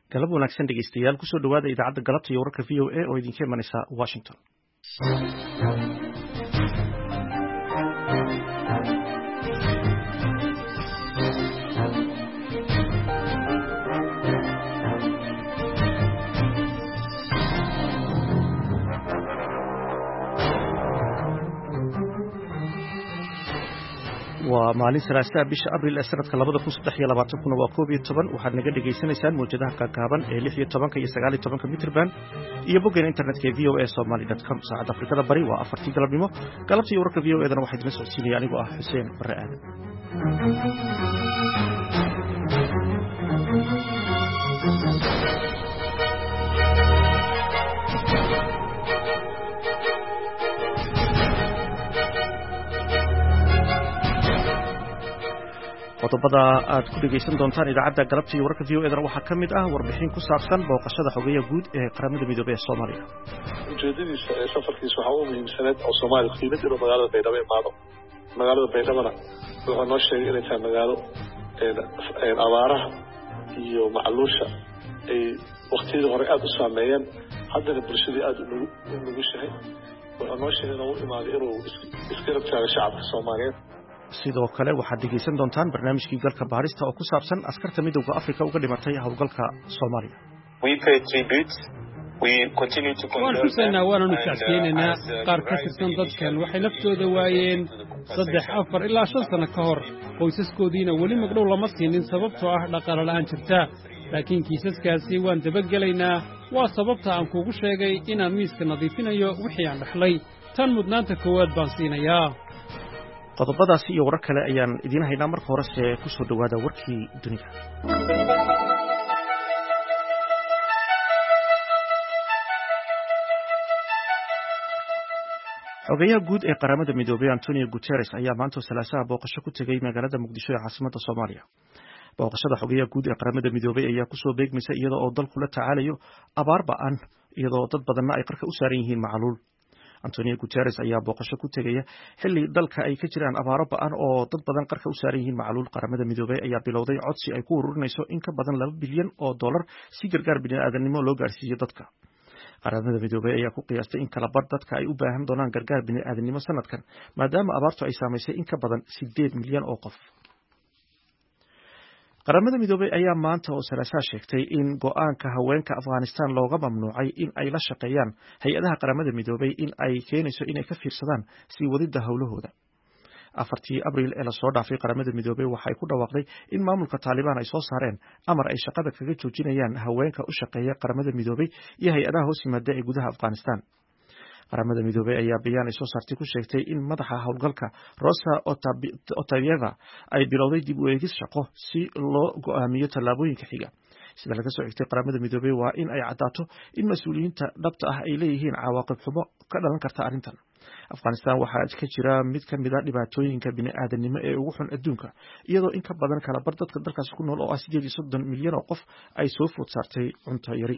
galab wanaagsan dhegeystayaal kusoo dhawaada idaacadda galabta iyo wararka VOA oo idinka imanaysa Washington. waa maalin Salaasa bisha Abriil ee sanadka 2023 waa 11 waxaad naga dhageysanaysaan muujadaha kaakaaban ee 16 iyo 19 mitir band iyo bogga internetka ee voasomali.com saacada Afrikada bari waa 4 galabnimo galabtii wararka VOA-dana waxaa idin socodsiinaya anigoo ah Xuseen Barre Aadan. qodobada aad ku dhageysan doontaan idaacadda galabta iyo wararka VOA-dana waxaa ka mid ah warbixin ku saabsan booqashada xogeeyaha guud ee qaramada midoobay ee Soomaaliya. ujeedadiisa ee safarkiisa waxaa ugu muhiimsaneed oo Soomaaliya qiimad inuu magaalada Baydhabo imaado. magaalada Baydhabona wuxuu noo sheegay inay tahay magaalo abaaraha iyo macluusha ay waqtiyadii hore aad u saameeyeen haddana bulshadii aad u nugushahay. wuxuu noo sheegay inuu imaaday inuu iska rabtaago shacabka Soomaaliyeed. sidoo kale waxaad dhegeysan doontaan barnaamijkii galka baarista oo ku saabsan askarta midowga Afrika uga dhimatay howlgalka Soomaaliya. waan xusaynaa waananu jeclaynaynaa qaar ka tirsan dadkan waxay naftooda waayeen 3, 4 ilaa 5 sano ka hor qoysaskoodiina weli magdhow lama siinin sababtoo ah dhaqaale la'aan jirta laakiin kiisaskaasi waan dabagelaynaa waa sababta aan kuugu sheegay inaan miiska nadiifinayo wixii aan dhaxlay tan mudnaanta koowaad baan siinayaa. qodobadaasi iyo warar kale ayaan idiin haynaa marka horese ku soo dhawaada warkii dunida. xogeeyaha guud ee qaramada midoobay Antonio Guterres ayaa maanta Salaasaha booqasho ku tegay magaalada Muqdisho ee caasimadda Soomaaliya. booqashada xogeeyaha guud ee qaramada midoobay ayaa ku soo beegmaysa iyadoo oo dalku la tacaalayo abaar ba'an iyadoo dad badanna ay qarka u saaran yihiin macaluul. Antonio Guterres ayaa booqasho ku tegaya xilli dalka ay ka jiraan abaaro ba'an oo dad badan qarka u saaran yihiin macaluul. qaramada midoobay ayaa bilowday codsi ay ku ururinayso in ka badan $2 bilyan si gargaar bini'aadanimo loo gaarsiiyo dadka. qaramada midoobay ayaa ku qiyaastay in kala bar dadka ay u baahan doonaan gargaar bini'aadanimo sanadkan maadaama abaartu ay saamaysay in ka badan 8 milyan oo qof. qaramada midoobay ayaa maanta oo Salaasaa sheegtay in go'aanka haweenka Afghanistan looga mamnuucay in ay la shaqeeyaan hay'adaha qaramada midoobay in ay keenayso inay ka fiirsadaan sii wadida howlahooda. 4 Abriil ee la soo dhaafay qaramada midoobay waxay ku dhawaaqday in maamulka Taliban ay soo saareen amar ay shaqada kaga joojinayaan haweenka u shaqeeya qaramada midoobay iyo hay'adaha hoos yimaada ee gudaha Afghanistan. qaramada midoobay ayaa bayaan ay soo saartay ku sheegtay in madaxa howlgalka Rosa Otaveva ay bilowday dib u eegis shaqo si loo go'aamiyo tallaabooyinka xiga. sida laga soo xigtay qaramada midoobay waa in ay cadaato in mas'uuliyiinta dhabta ah ay leeyihiin cawaaqib xumo ka dhalan karta arrintan. Afghanistan waxaa ka jira mid ka mid ah dhibaatooyinka bini'aadanimo ee ugu xun adduunka iyadoo in ka badan kala bar dadka dalkaas ku nool oo 38 milyan oo qof ay soo food saartay cunto yari.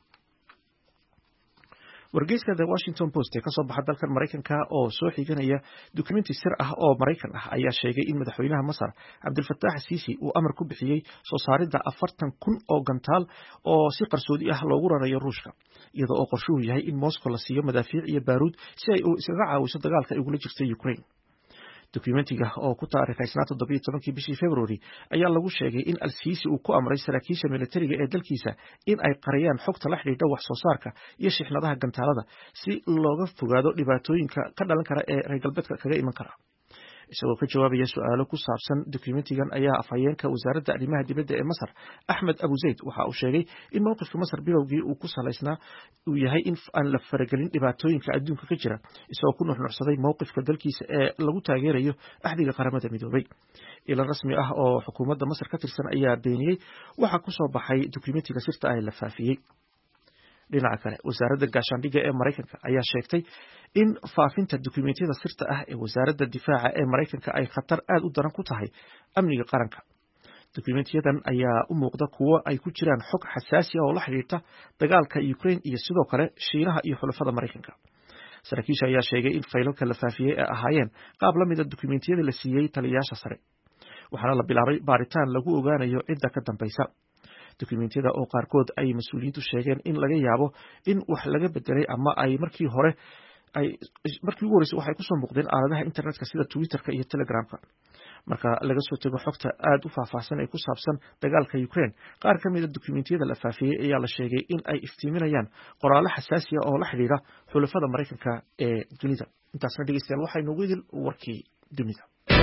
wargeyska The Washington Post ee ka soo baxa dalkan Mareykanka oo soo xiganaya dukumeenti sir ah oo Mareykan ah ayaa sheegay in madaxweynaha Masar Abdel Fattah al-Sisi uu amar ku bixiyay soo saaridda 40,000 oo gantaal oo si qarsoodi ah loogu rarayo Ruushka iyadoo oo qorshuhu yahay in Moscow la siiyo madaafiic iyo baaruud si ay isaga caawiso dagaalka ay ugula jirto Ukraine. dokumentiga oo ku taariikhaysnaa 17 bishii February ayaa lagu sheegay in al-Sisi uu ku amray saraakiisha militariga ee dalkiisa in ay qariyaan xogta la xiriirta wax soo saarka iyo shixnadaha gantaalada si looga fogaado dhibaatooyinka ka dhalan kara ee reer galbeedka kaga iman kara. isagoo ka jawaabaya su'aalo ku saabsan dokumentigan ayaa afhayeenka wasaaradda arrimaha dibadda ee Masar Ahmed Abu Zaid waxa uu sheegay in mowqifka Masar bilowgii uu ku salaysnaa uu yahay in aan la faragelin dhibaatooyinka adduunka ka jira isagoo ku nuuxnuuxsaday mowqifka dalkiisa ee lagu taageerayo axdiga qaramada midoobay. ila rasmi ah oo xukuumadda Masar ka tirsan ayaa beeniyay waxa ku soo baxay dokumentiga sirta ah ee la faafiyay. dhinaca kale wasaaradda gaashaandhigga ee Mareykanka ayaa sheegtay in faafinta dukumeentiyada sirta ah ee wasaaradda difaaca ee Mareykanka ay khatar aad u daran ku tahay amniga qaranka. dukumeentiyadan ayaa u muuqda kuwo ay ku jiraan xog xasaasi ah oo la xiriirta dagaalka Ukraine iyo sidoo kale Shiinaha iyo xulafada Mareykanka. saraakiisha ayaa sheegay in faylalka la faafiyay ay ahaayeen qaab la mid ah dukumeentiyada la siiyay taliyayaasha sare waxaana la bilaabay baaritaan lagu ogaanayo cidda ka dambaysa. dukumentiyada oo qaarkood ay mas-uuliyiintu sheegeen in laga yaabo in wax laga bedelay ama ay markii ugu horreysay waxay kusoo muuqdeen aaladaha internetka sida Twitterka iyo Telegramka. marka laga soo tago xogta aad u faahfaahsan ee ku saabsan dagaalka Ukraine, qaar ka mid ah dukumentiyada la faafiyay ayaa la sheegay in ay iftiiminayaan qoraallo xasaasi ah oo la xiriira xulafada Mareykanka ee dunida. intaasna dhegeystayaal waxaynu ugu idil warkii dunida.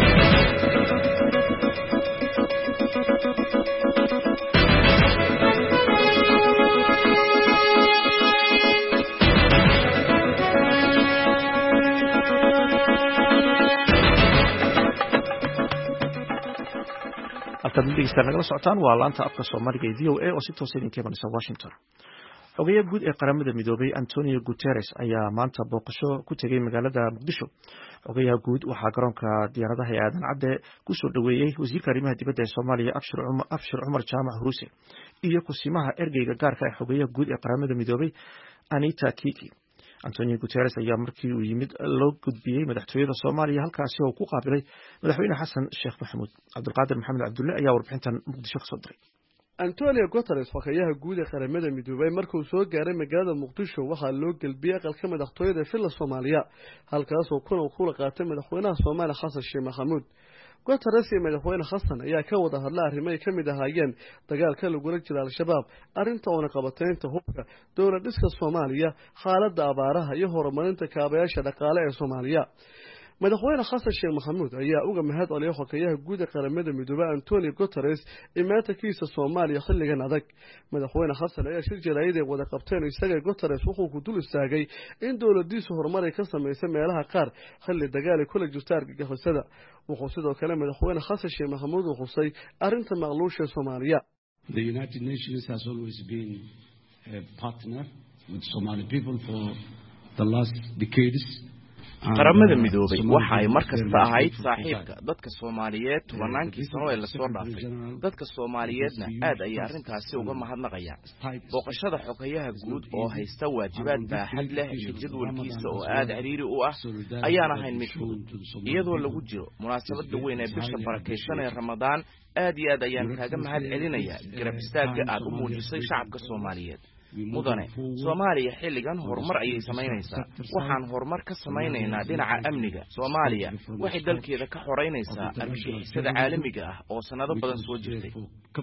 halkaad dhegeystayaal nagala socotaan waa laanta afka Soomaaliga ee VOA oo si toos ah idinka imanaysa Washington. xogayaha guud ee qaramada midoobay Antonio Guterres ayaa maanta booqasho ku tegay magaalada Muqdisho. xogayaha guud waxaa garoonka diyaaradaha ee aadan cadde ku soo dhaweeyay wasiirka arrimaha dibadda ee Soomaaliya Abshir Cumar Jaamac Huruuse iyo kusimaha ergeyga gaarka ah xogayaha guud ee qaramada midoobay Anita Kiki. Antonio Guterres ayaa markii uu yimid loo gudbiyay madaxtooyada Soomaaliya halkaasi oo ku qaabilay madaxweyne Xasan Sheekh Maxamuud. Cabdulqaadir Maxamed Cabdulle ayaa warbixintan Muqdisho ka soo diray. Antonio Guterres xogayaha guud ee qaramada midoobay markuu soo gaaray magaalada Muqdisho waxaa loo galbiyay aqalka madaxtooyada filla Soomaaliya halkaas oo kula qaatay madaxweynaha Soomaaliya Xasan Sheekh Maxamuud. Guterres iyo madaxweyne Xasan ayaa ka wada hadlay arrimo ka mid ahaayeen dagaalka lagula jiro Al-Shabaab, arrinta oo naqabateynta hubka, dowlad dhiska Soomaaliya, xaaladda abaaraha iyo horumarinta kaabayaasha dhaqaale ee Soomaaliya. madaxweyne Xasan Sheekh Maxamuud ayaa uga mahad celiyay xogayaha guud ee qaramada midoobay Antonio Guterres imaatakiisa Soomaaliya xilligan adag. madaxweyne Xasan ayaa shir jaraa'id ee wada qabteen isaga Guterres wuxuu ku dul istaagay in dowladdiisu horumar ay ka sameysay meelaha qaar xilli dagaal kula jirta argagixisada. wuxuu sidoo kale madaxweyne Xasan Sheekh Maxamuud uu xusay arrinta maqluusha Soomaaliya. The United Nations has always been a partner with Somali people for the last decades. qaramada midoobay waxa ay markasta ahayd saaxiibka dadka Soomaaliyeed tobanaankii sano ee la soo dhaafay. dadka Soomaaliyeedna aad ay arrintaasi uga mahadnaqayaan. booqashada xogayaha guud oo haysta waajibaad baaxad leh iyo jadwalkiisa oo aad ciriiri u ah ayaan ahayn mid fudud. iyadoo lagu jiro munaasabada weyn ee bisha barakeysan ee Ramadaan, aad iyo aad ayaan kaaga mahad celinayaa garab istaagga aad u muujisay shacabka Soomaaliyeed. mudane Soomaaliya xilligan horumar ayay sameynaysaa. waxaan horumar ka sameynaynaa dhinaca amniga. Soomaaliya waxay dalkeeda ka xoreynaysaa argagixisada caalamiga ah oo sanado badan soo jirtay.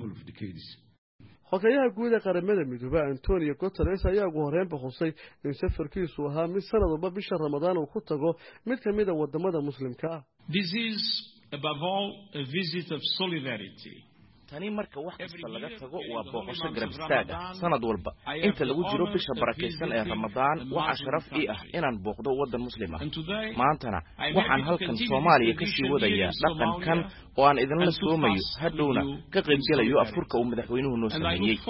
xogayaha guud ee qaramada midoobay Antonio Guterres ayaa ugu horreyn xusay in safarkiisu ahaa mid sanad walba bisha Ramadaan uu ku tago mid ka mid ah wadamada muslimka ah. This is above all a visit of solidarity. tani marka wax kasta laga tago waa booqasho garab istaag ah sanad walba inta lagu jiro bisha barakeysan ee Ramadaan. waxa sharaf ii ah inaan booqdo wadan muslim ah. maantana waxaan halkan Soomaaliya ka sii wadayaa dhaqankan oo aan idinla soomayo hadhowna ka qaybgalayo afurka uu madaxweynuhu noo sameeyay.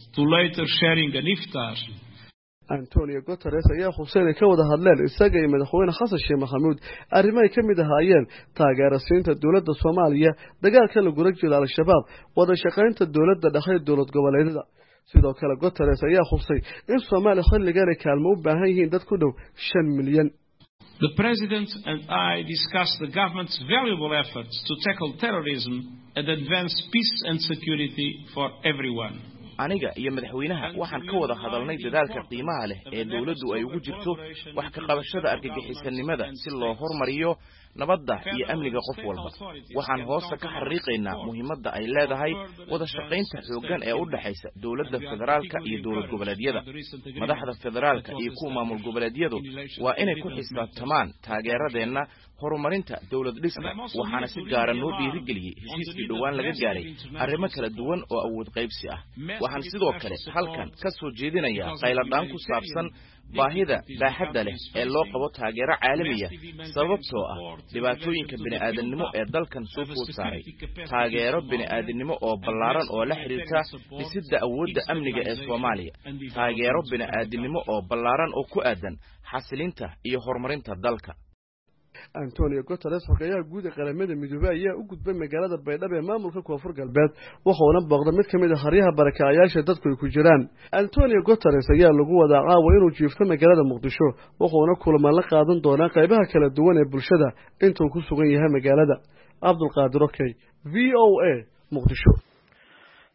Antonio Guterres ayaa xuseen ka wada hadleen isaga iyo madaxweyne Xasan Sheekh Maxamuud arrimo ay ka mid ahaayeen taageerada dowladda Soomaaliya, dagaalka lagula jiro Al-Shabaab, wada shaqaynta dowladda dhexe iyo dowlad goboleedyada. sidoo kale Guterres ayaa xusay in Soomaaliya xilligan ay kaalmo u baahan yihiin dad ku dhow 5 milyan. The President and I discussed the government's valuable efforts to tackle terrorism and advance peace and security for everyone. aniga iyo madaxweynaha waxaan ka wada hadalnay dadaalka qiimaha leh ee dawladdu ay ugu jirto wax ka qabashada argagixisanimada si loo horumariyo nabadda iyo amniga qof walba. waxaan hoosta ka xariiqaynaa muhiimadda ay leedahay wada shaqaynta xooggan ee u dhaxaysa dawladda federaalka iyo dawlad goboleedyada. madaxda federaalka iyo kuwa maamul goboleedyadu waa inay ku xisaabtamaan taageeradeena horumarinta dawlad dhiska. waxaana si gaar ah noo dhiirigeliyay heshiiskii dhawaan laga gaaray arrimo kala duwan oo awood qaybsi ah. waxaan sidoo kale halkan ka soo jeedinayaa qayladhaan ku saabsan baahida baaxadda leh ee loo qabo taageero caalamiya sababtoo ah dhibaatooyinka bini'aadanimo ee dalkan soo food saaray. taageero bini'aadanimo oo ballaaran oo la xiriirta dhisidda awoodda amniga ee Soomaaliya. taageero bini'aadanimo oo ballaaran oo ku aadan xasilinta iyo horumarinta dalka. Antonio Guterres xogayaha guud ee qaramada midoobay ayaa u gudbay magaalada Baydhabo ee maamulka Koonfur Galbeed wuxuuna booqday mid kamid ah xariyaha barakacayaasha dadku ay ku jiraan. Antonio Guterres ayaa lagu wadaa caawa inuu jiifto magaalada Muqdisho wuxuuna kulamo la qaadan doonaa qaybaha kala duwan ee bulshada intuu ku sugan yahay magaalada. Cabdulqaadir Okay, VOA, Muqdisho.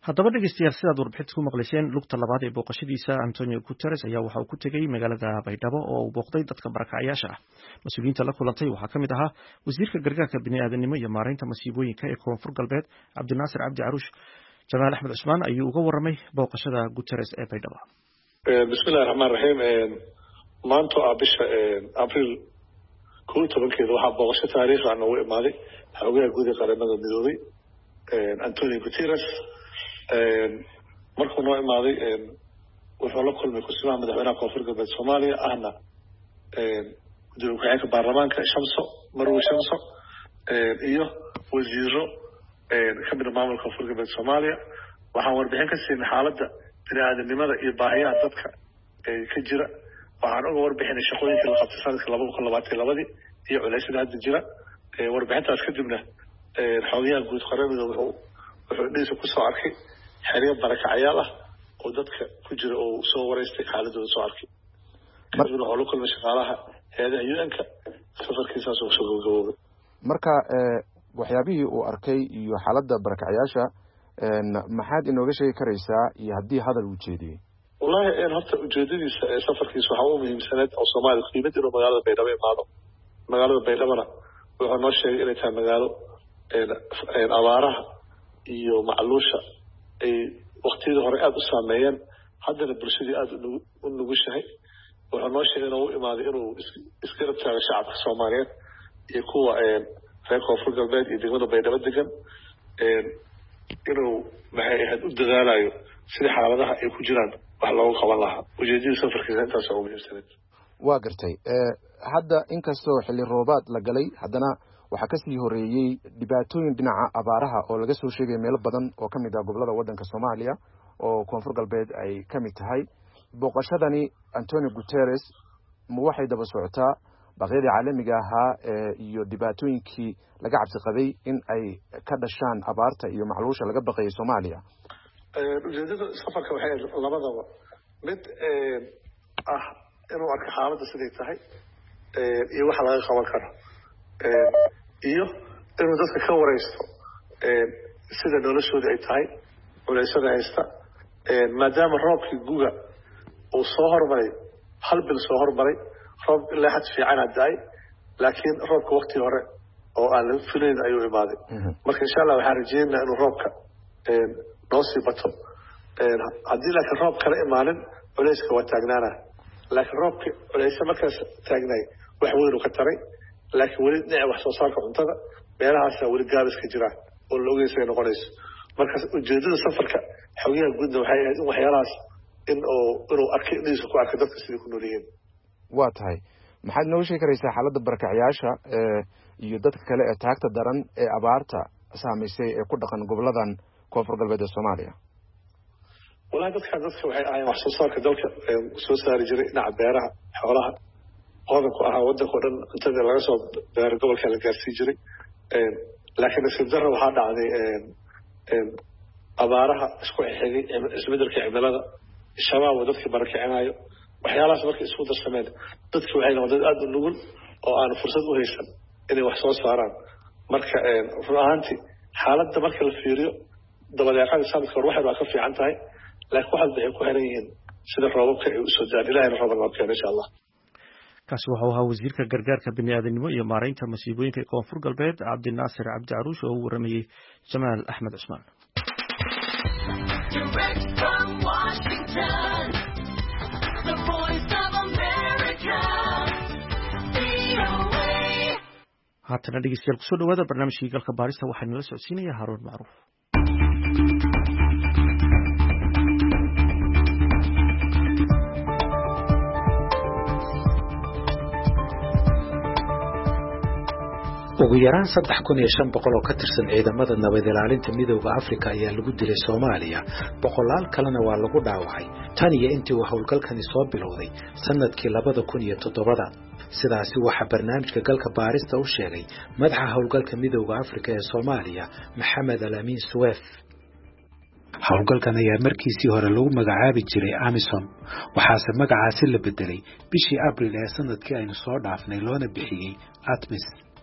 haddaba dhegeystayaal sidaad warbixinta ku maqlayseen lugta labaad ee booqashadiisa Antonio Guterres ayaa waxa uu ku tegay magaalada Baydhabo oo uu booqday dadka barakacayaasha ah. Mas-uuliyiinta la kulantay waxaa ka mid ahaa wasiirka gargaarka bini'aadanimo iyo maaraynta masiibooyinka ee Koonfur Galbeed Cabdinaasir Cabdi Caruush. Jamaal Axmed Cusmaan ayuu uga warramay booqashada Guterres ee Baydhabo. Bismillaahi raxmaani raxiim. Maanta bisha Abriil 12 waxaa booqasho taariikhi ah ugu imaaday xogaha guud ee qaramada midoobay Antonio Guterres. markuu noo imaaday wuxuu la kulmay kusimaha madaxweynaha Koonfur Galbeed Soomaaliya ahna gudoomiye ku-xigeenka baarlamaanka Marwo Shamso iyo wasiiro ka mid ah maamulka Koonfur Galbeed Soomaaliya. waxaan warbixin ka siinay xaaladda bini'aadanimada iyo baahiyaha dadka ka jira. waxaan uga warbixinay shaqooyinka la qabtay sanadka 2022 iyo culeysyada hadda jira. warbixintaas kadibna xogaha guud qaramada wuxuu dhiisa ku soo arkay xiriir barakacayaal ah oo dadka ku jira oo soo wareystay xaaladooda soo arkay. kadibna wuxuu la kulmay shaqaalaha hay'adaha UN-ka safarkiisaas oo soo gabagabowday. marka waxyaabihii uu arkay iyo xaaladda barakacayaasha maxaad inooga sheegi karaysaa iyo haddii hadal uu jeediyey? wallahi horta ujeedadiisa safarkiisa waxaa ugu muhiimsaneed oo Soomaaliya ku yimid inuu magaalada Baydhabo imaado. magaalada Baydhabona wuxuu noo sheegay inay tahay magaalo abaaraha iyo macluusha ay waqtiyadii hore aada u saameeyeen, haddana bulshadii aada u nugushahay. wuxuu noo sheegay inuu u imaaday inuu iska rabtaago shacabka Soomaaliyeed iyo kuwa reer Koonfur Galbeed iyo degmada Baydhabo degan inuu maxay ahayd u dadaalayo sidii xaaladaha ay ku jiraan wax loogu qaban lahaa. ujeedada safarkiisa intaas ugu muhiimsaneed. waa gartay. hadda inkastoo xilli roobaad la galay haddana waxaa kasii horeeyey dhibaatooyin dhinaca abaaraha oo laga soo sheegay meelo badan oo ka mid ah gobolada waddanka Soomaaliya oo Koonfur Galbeed ay ka mid tahay. booqashadani Antonio Guterres ma waxay daba socotaa baqyadii caalamiga ahaa iyo dhibaatooyinkii laga cabsi qabay in ay ka dhashaan abaarta iyo macluusha laga baqayay Soomaaliya? ujeedada safarka waxay labadaba mid inuu arko xaaladda siday tahay iyo waxa laga qaban karo iyo inuu dadka ka wareysto sida noloshooda ay tahay culeysada haysta. maadaama roobkii guga uu soo hormaray hal bil soo hormaray roob ilaa xad fiican haddaay laakiin roobka waqti hore oo aan la filayn ayuu imaaday. marka insha Allah waxaan rajeynayaa inuu roobka noo sii bato. haddii laakiin roob kala imaanin culeyska waa taagnaana, laakiin roobka culeysa markaas taagnay wax weyn uu ka taray. laakiin weli dhinaca wax soo saarka cuntada meelahaasa weli gaabis ka jira oo la ogeysay noqonayso. marka ujeedada safarka xogaha guudna waxay ahayd in waxyaalahaas inuu arkay dhiisa ku arkay dadka sidii ku nool yihiin. waa tahay. maxaad nooga sheegi karaysaa xaaladda barakacayaasha iyo dadka kale ee taagta daran ee abaarta saamaysay ee ku dhaqan goboladan Koonfur Galbeed ee Soomaaliya? wallahi dadka waxay ahaayeen wax soo saarka dalka soo saari jiray dhinaca beeraha xoolaha qodanku ahaa waddanka oo dhan cuntada laga soo beero gobolka la gaarsiin jiray. laakiin nasiib darro waxaa dhacday abaaraha isku xigay isbedelka cimilada shabaab oo dadkii barakicinayo waxyaalahaas markay isku darsameen dadkii waxay noqdeen aada u nugul oo aan fursad u haysan inay wax soo saaraan. marka run ahaantii xaaladda marka la fiiriyo dabadeeqadii sanadka hore waxay baa ka fiican tahay, laakiin waxaad waxay ku xiran yihiin sida roobabka ay usoo daan. ilahayna rooban waa keena insha Allah. kaasi wuxuu ahaa wasiirka gargaarka bini'aadanimo iyo maaraynta masiibooyinka ee Koonfur Galbeed Cabdinaasir Cabdi Caruush oo u waramayay Jamaal Axmed Cusmaan. haatana dhegeystayaal kusoo dhawaada barnaamijkii galka baarista waxaa nala socodsiinaya Haaruun Macruuf. ugu yaraan 3,500 oo ka tirsan ciidamada nabad ilaalinta midowga Afrika ayaa lagu dilay Soomaaliya, boqolaal kalena waa lagu dhaawacay tan iyo intii uu howlgalkani soo bilowday sanadkii 2007. sidaasi waxa barnaamijka galka baarista u sheegay madaxa howlgalka midowga Afrika ee Soomaaliya Maxamed Alamin Suweef. howlgalkan ayaa markiisii hore lagu magacaabi jiray AMISOM, waxaase magacaasi la bedelay bishii Abriil ee sanadkii aynu soo dhaafnay loona bixiyay ATMIS.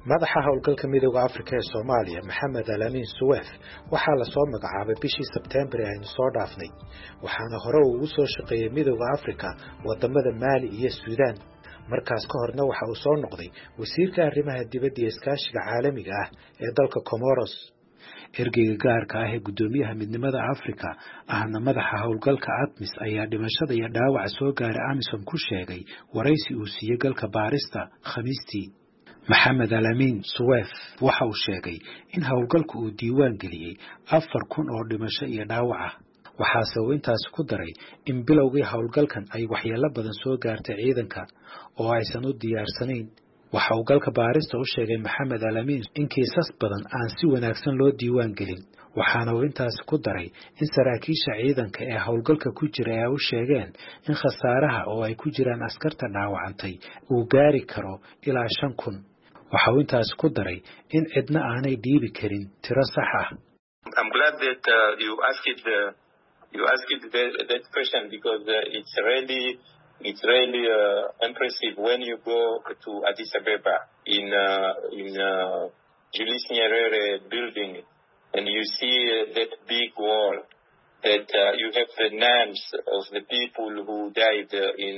madaxa howlgalka midowga Afrika ee Soomaaliya Maxamed Alamin Suweef waxaa la soo magacaabay bishii Sebtembar ee aynu soo dhaafnay waxaana hore ugu soo shaqeeyay midowga Afrika wadamada Mali iyo Suudaan markaas ka horna waxa uu soo noqday wasiirka arrimaha dibadda ee iskaashiga caalamiga ah ee dalka Comoros ergeyga gaarka ah ee gudoomiyaha midnimada Afrika ahna madaxa howlgalka ATMIS ayaa dhimashada iyo dhaawaca soo gaaray AMISOM ku sheegay waraysi uu siiyay galka baarista Khamiistii Maxamed Alamin Suweef waxa uu sheegay in howlgalku uu diiwaan geliyay 4,000 oo dhimasho iyo dhaawac ah waxaase uu intaas ku daray in bilowgii howlgalkan ay waxyeello badan soo gaartay ciidanka oo aysan u diyaarsanayn waxa uu galka baarista u sheegay Maxamed Alamin in kiisas badan aan si wanaagsan loo diiwaan gelin waxaana uu intaas ku daray in saraakiisha ciidanka ee howlgalka ku jira ay u sheegeen in khasaaraha oo ay ku jiraan askarta dhaawacantay uu gaari karo ilaa 5,000 waxa uu intaas ku daray in cidna aanay dhiibi karin tiro sax ah I'm glad that you asked that question because it's really impressive when you go to Addis Ababa in Julius Nyerere building and you see that big wall that you have the names of the people who died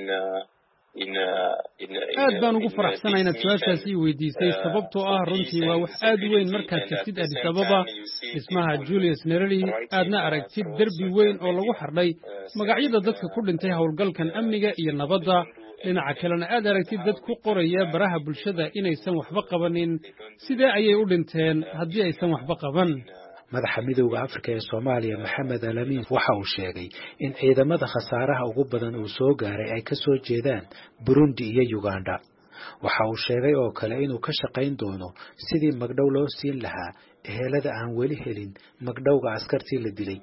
aad baan ugu faraxsanahay inaad su-aashaasi weydiisay sababtoo ah runtii waa wax aad u weyn markaad tagtid Addis Ababa dhismaha Julius Nyerere aadna aragtid derbi weyn oo lagu xardhay magacyada dadka ku dhintay howlgalkan amniga iyo nabadda dhinaca kalena aad aragtid dad ku qoraya baraha bulshada inaysan waxba qabanin sidee ayay u dhinteen haddii aysan waxba qaban madaxa midowga Afrika ee Soomaaliya Maxamed Alamin waxa uu sheegay in ciidamada khasaaraha ugu badan uu soo gaaray ay ka soo jeedaan Burundi iyo Uganda waxa uu sheegay oo kale inuu ka shaqayn doono sidii magdhow loo siin lahaa ehelada aan weli helin magdhowga askartii la dilay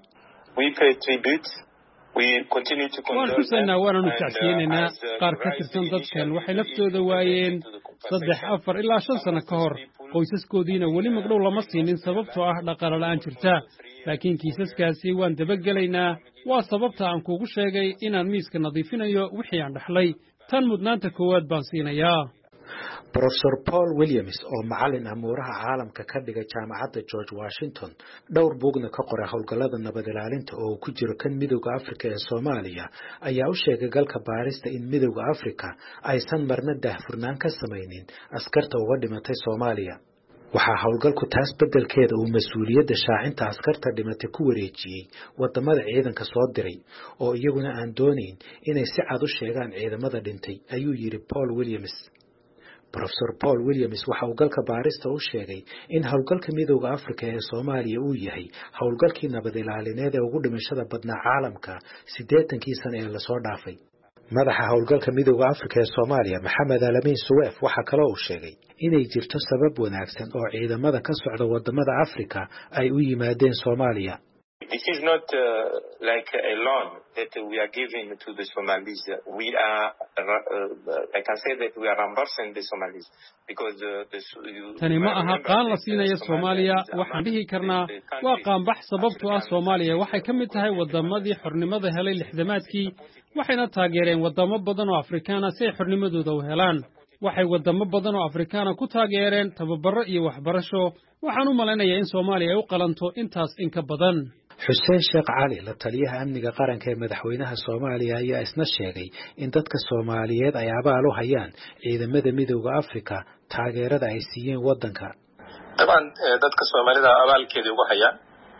waan xusaynaa waananu jecsiinaynaa qaar ka tirsan dadkan waxay naftooda waayeen 3, 4 ilaa 5 sano ka hor qoysaskoodiina weli magdhow lama siinin sababtoo ah dhaqaale la'aan jirta laakiin kiisaskaasi waan dabagelaynaa waa sababta aan kuugu sheegay inaan miiska nadiifinayo wixii aan dhaxlay tan mudnaanta koowaad baan siinayaa Professor Paul Williams oo macallin amuuraha caalamka ka dhigay jaamacadda George Washington dhowr buugna ka qoray howlgallada nabad ilaalinta oo ku jiro kan midowga Afrika ee Soomaaliya ayaa u sheegay galka baarista in midowga Afrika aysan marna daahfurnaan ka samaynin askarta uga dhimatay Soomaaliya waxaa howlgalku taas beddelkeeda uu mas'uuliyadda shaacinta askarta dhimatay ku wareejiyay wadamada ciidanka soo diray oo iyaguna aan doonayn inay si cad u sheegaan ciidamada dhintay ayuu yiri Paul Williams Professor Paul Williams waxa uu galka baarista u sheegay in howlgalka midowga Afrika ee Soomaaliya uu yahay howlgalkii nabad ilaalineed ee ugu dhimashada badnaa caalamka 80kii sano ee la soo dhaafay madaxa howlgalka midowga Afrika ee Soomaaliya Maxamed Alamin Suweef waxa kale oo uu sheegay inay jirto sabab wanaagsan oo ciidamada ka socda wadamada Afrika ay u yimaadeen Soomaaliya This is not like a loan that we are giving to the Somalis. We are, I can say that we are reimbursing the Somalis because tani ma aha qaan la siinayo Soomaaliya waxaan dhihi karnaa waa qaanbax sababtoo ah Soomaaliya waxay ka mid tahay wadamadii xornimada helay 60maadkii waxayna taageereen wadamo badan oo Afrikaana si ay xornimadooda u helaan waxay wadamo badan oo Afrikaana ku taageereen tababaro iyo waxbarasho waxaan u maleynayaa in Soomaaliya ay u qalanto intaas in ka badan Xuseen Sheekh Cali la taliyaha amniga qaranka ee madaxweynaha Soomaaliya ayaa isna sheegay in dadka Soomaaliyeed ay abaal u hayaan ciidamada midowga Afrika taageerada ay siiyeen wadanka taban dadka Soomaalida abaalkeedii ugu hayaan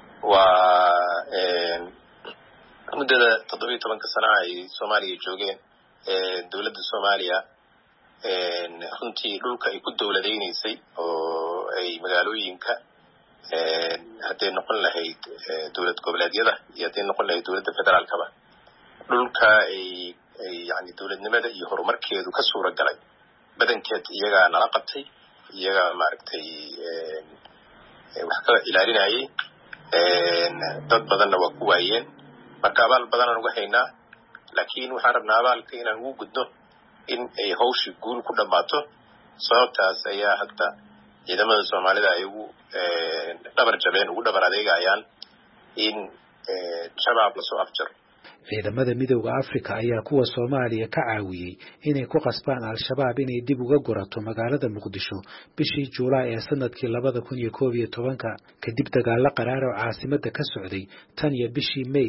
waa muddada 17 sano ay Soomaaliya joogeen dawladda Soomaaliya runtii dhulka ay ku dawladeynaysay oo ay magaalooyinka haddii noqon lahayd dawlad goboleedyada iyo haddii noqon lahayd dawladda federaalkaba dhulka ay yani dawladnimada iyo horumarkeedu ka suura galay badankeed iyagaa nala qabtay iyagaa maaragtay wax ka ilaalinayay dad badanna waa ku waayeen marka abaal badanaan uga haynaa laakiin waxaan rabnaa abaalka inaan ugu gudno in ay hawshii guul ku dhammaato sababtaas ayaa hadda ciidamada Soomaalida ay ugu dhabar jabeen ugu dhabar adeegayaan in shabaab la soo afjaro ciidamada midowda Afrika ayaa kuwa Soomaaliya ka caawiyey inay ku qasbaan al-shabaab inay dib uga gurato magaalada Muqdisho bishii Juulaay ee sanadkii 2011 kadib dagaalo qaraar oo caasimadda ka socday tan iyo bishii May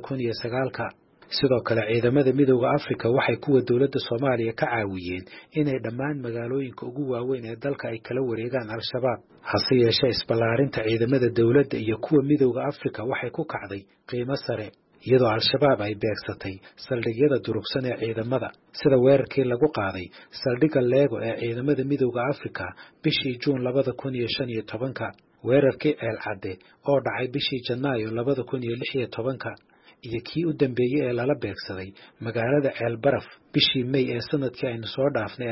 2009. sidoo kale ciidamada midowda Afrika waxay kuwa dawladda Soomaaliya ka caawiyeen inay dhammaan magaalooyinka ugu waaweyn ee dalka ay kala wareegaan al-shabaab hase yeeshee isballaarinta ciidamada dawladda iyo kuwa midowda Afrika waxay ku kacday qiimo sare iyadoo al-shabaab ay beegsatay saldhigyada durugsan ee ciidamada sida weerarkii lagu qaaday saldhigga Leego ee ciidamada midowda Afrika bishii Juun 2015 weerarkii Ceel Cadde oo dhacay bishii Janaayo 2016 iyo kii u dambeeyay ee lala beegsaday magaalada Ceel Baraf bishii May ee sanadkii aynu soo dhaafnay ee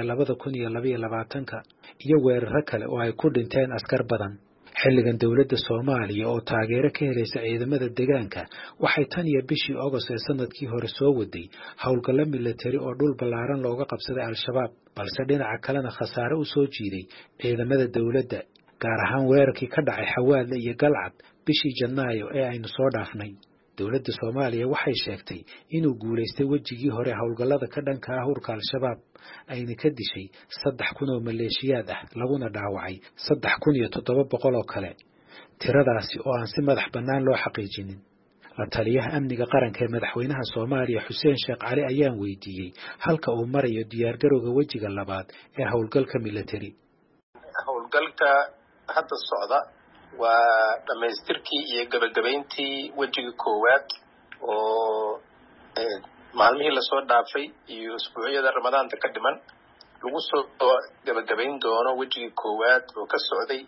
2022 iyo weeraro kale oo ay ku dhinteen askar badan xilligan dawladda Soomaaliya oo taageero ka helaysa ciidamada deegaanka waxay tan iyo bishii August ee sanadkii hore soo waday howlgallo military oo dhul ballaaran looga qabsaday al-shabaab balse dhinaca kalena khasaare u soo jiiday ciidamada dawladda gaar ahaan weerarkii ka dhacay Xawaadle iyo Galcad bishii Janaayo ee aynu soo dhaafnay dawladda Soomaaliya waxay sheegtay inuu guuleystay wajigii hore howlgallada ka dhanka ah ururka al-shabaab ayna ka dishay 3,000 oo maleeshiyaad ah laguna dhaawacay 3,700 oo kale tiradaasi oo aan si madax bannaan loo xaqiijinin la taliyaha amniga qaranka ee madaxweynaha Soomaaliya Xuseen Sheekh Cali ayaan weydiiyey halka uu marayo diyaar garowga wajiga labaad ee howlgalka military howlgalka hadda socda waa dhamaystirkii iyo gabagabayntii wejiga koowaad oo maalmihii lasoo dhaafay iyo usbuucyada ramadaanta ka dhiman lagu soo gabagabayn doono wejiga koowaad oo ka socday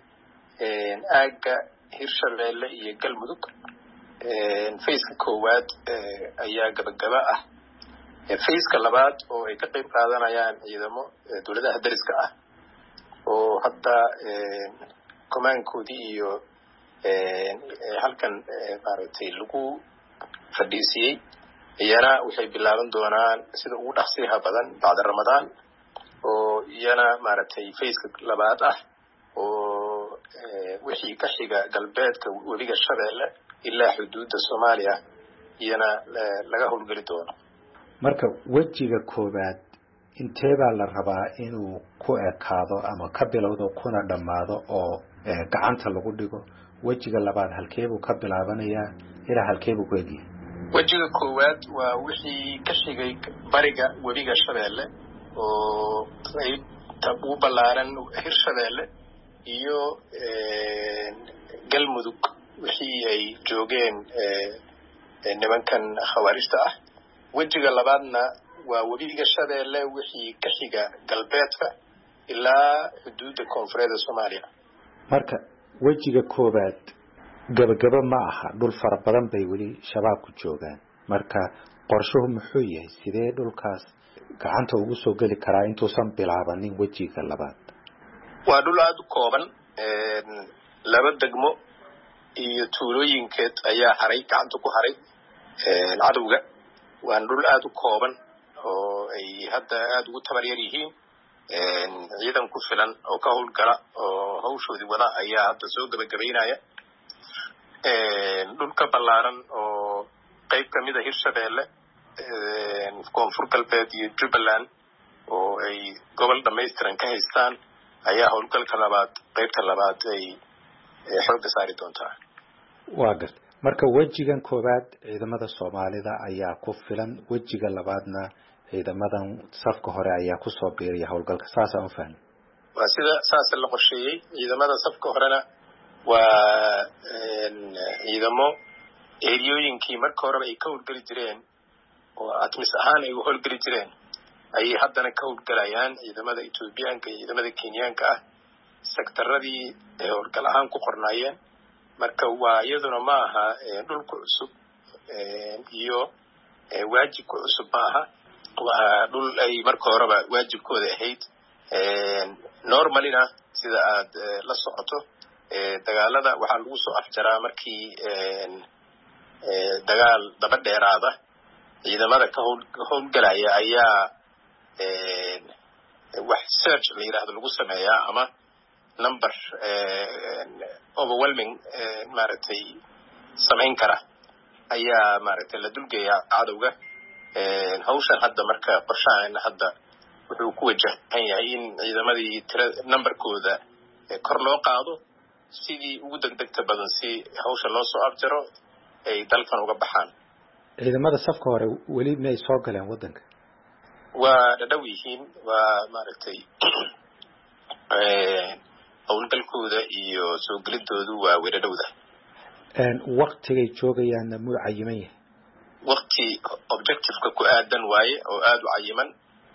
aagga Hirshabeelle iyo Galmudug fayska koowaad ayaa gabagaba ah fayska labaad oo ay ka qayb qaadanayaan ciidamo dawladaha dariska ah oo hadda komaankoodii iyo halkan maaragtay lagu fadhiisiyey iyana waxay bilaaban doonaan sida ugu dhaqsiyaha badan bacda Ramadaan oo iyana maaragtay fayska labaad ah oo wixii ka xiga galbeedka webiga Shabeelle ilaa xuduudda Soomaaliya iyana laga howlgali doono marka wajiga koobaad intee baa la rabaa inuu ku ekaado ama ka bilowdo kuna dhamaado oo gacanta lagu dhigo wajiga labaad halkeebuu ka bilaabanayaa ilaa halkeebuu ku egyahay wejiga koowaad waa wixii ka xigay bariga webiga Shabeelle oo ay tabu ballaaran Hirshabeelle iyo Galmudug wixii ay joogeen nimankan khawaarijta ah wejiga labaadna waa webiga Shabeelle wixii ka xiga galbeedka ilaa xuduudda koonfureed Soomaaliya marka wajiga koobaad gabagaba ma aha dhul fara badan bay wali shabaabku joogaan marka qorshuhu muxuu yahay sidee dhulkaas gacanta ugu soo gali karaa intuusan bilaabanin wajiga labaad waa dhul aad u kooban laba degmo iyo tuulooyinkeed ayaa haray gacanta ku haray cadowga waa dhul aad u kooban oo ay hadda aad ugu tabar yar yihiin ciidan ku filan oo ka howlgala oo hawshoodii wada ayaa hadda soo gabagabaynaya dhulka ballaaran oo qayb ka mid ah Hirshabeelle koonfur galbeed iyo Jubbaland oo ay gobol dhammaystiran ka haystaan ayaa howlgalka labaad qaybta labaad ay xoogga saari doontaa waa gad marka wajigan koobaad ciidamada Soomaalida ayaa ku filan wajiga labaadna ciidamadan safka hore ayaa ku soo biiriya howlgalka saasa u fahmay waa sida saas la qorsheeyay ciidamada safka horena waa ciidamo eriyooyinkii marka hore ay ka howlgali jireen oo atmis ahaan ay u howlgali jireen ay haddana ka howlgalayaan ciidamada Etoobiyaanka iyo ciidamada Kenyaanka ah sektaradii ay howlgal ahaan ku qornaayeen marka waa iyaduna ma aha dhulku cusub iyo waajibku cusub ma aha waa dhul ay marka horeba waajibkooda ahayd normalina sida aad la socoto dagaalada waxaa lagu soo afjaraa markii dagaal daba dheeraada ciidamada ka howlgalaya ayaa wax search la yiraahdo lagu sameeyaa ama number overwhelming maaragtay samayn kara ayaa maaragtay la dulgeeyaa cadowga. Hawshan hadda marka qorshaheena hadda wuxuu ku wajahan yahay in ciidamadii numberkooda kor loo qaado sidii ugu degdegta badan si hawsha loo soo abjaro ay dalkan uga baxaan. ciidamada safka hore weli ma ay soo galeen wadanka? waa dhadhow yihiin, waa maaragtay howlgalkooda iyo soo gelidoodu waa weedhadhowda. waqtigay joogayaanna muu cayiman yahay? waqti objectiveka ku aadan waaye oo aada u cayiman,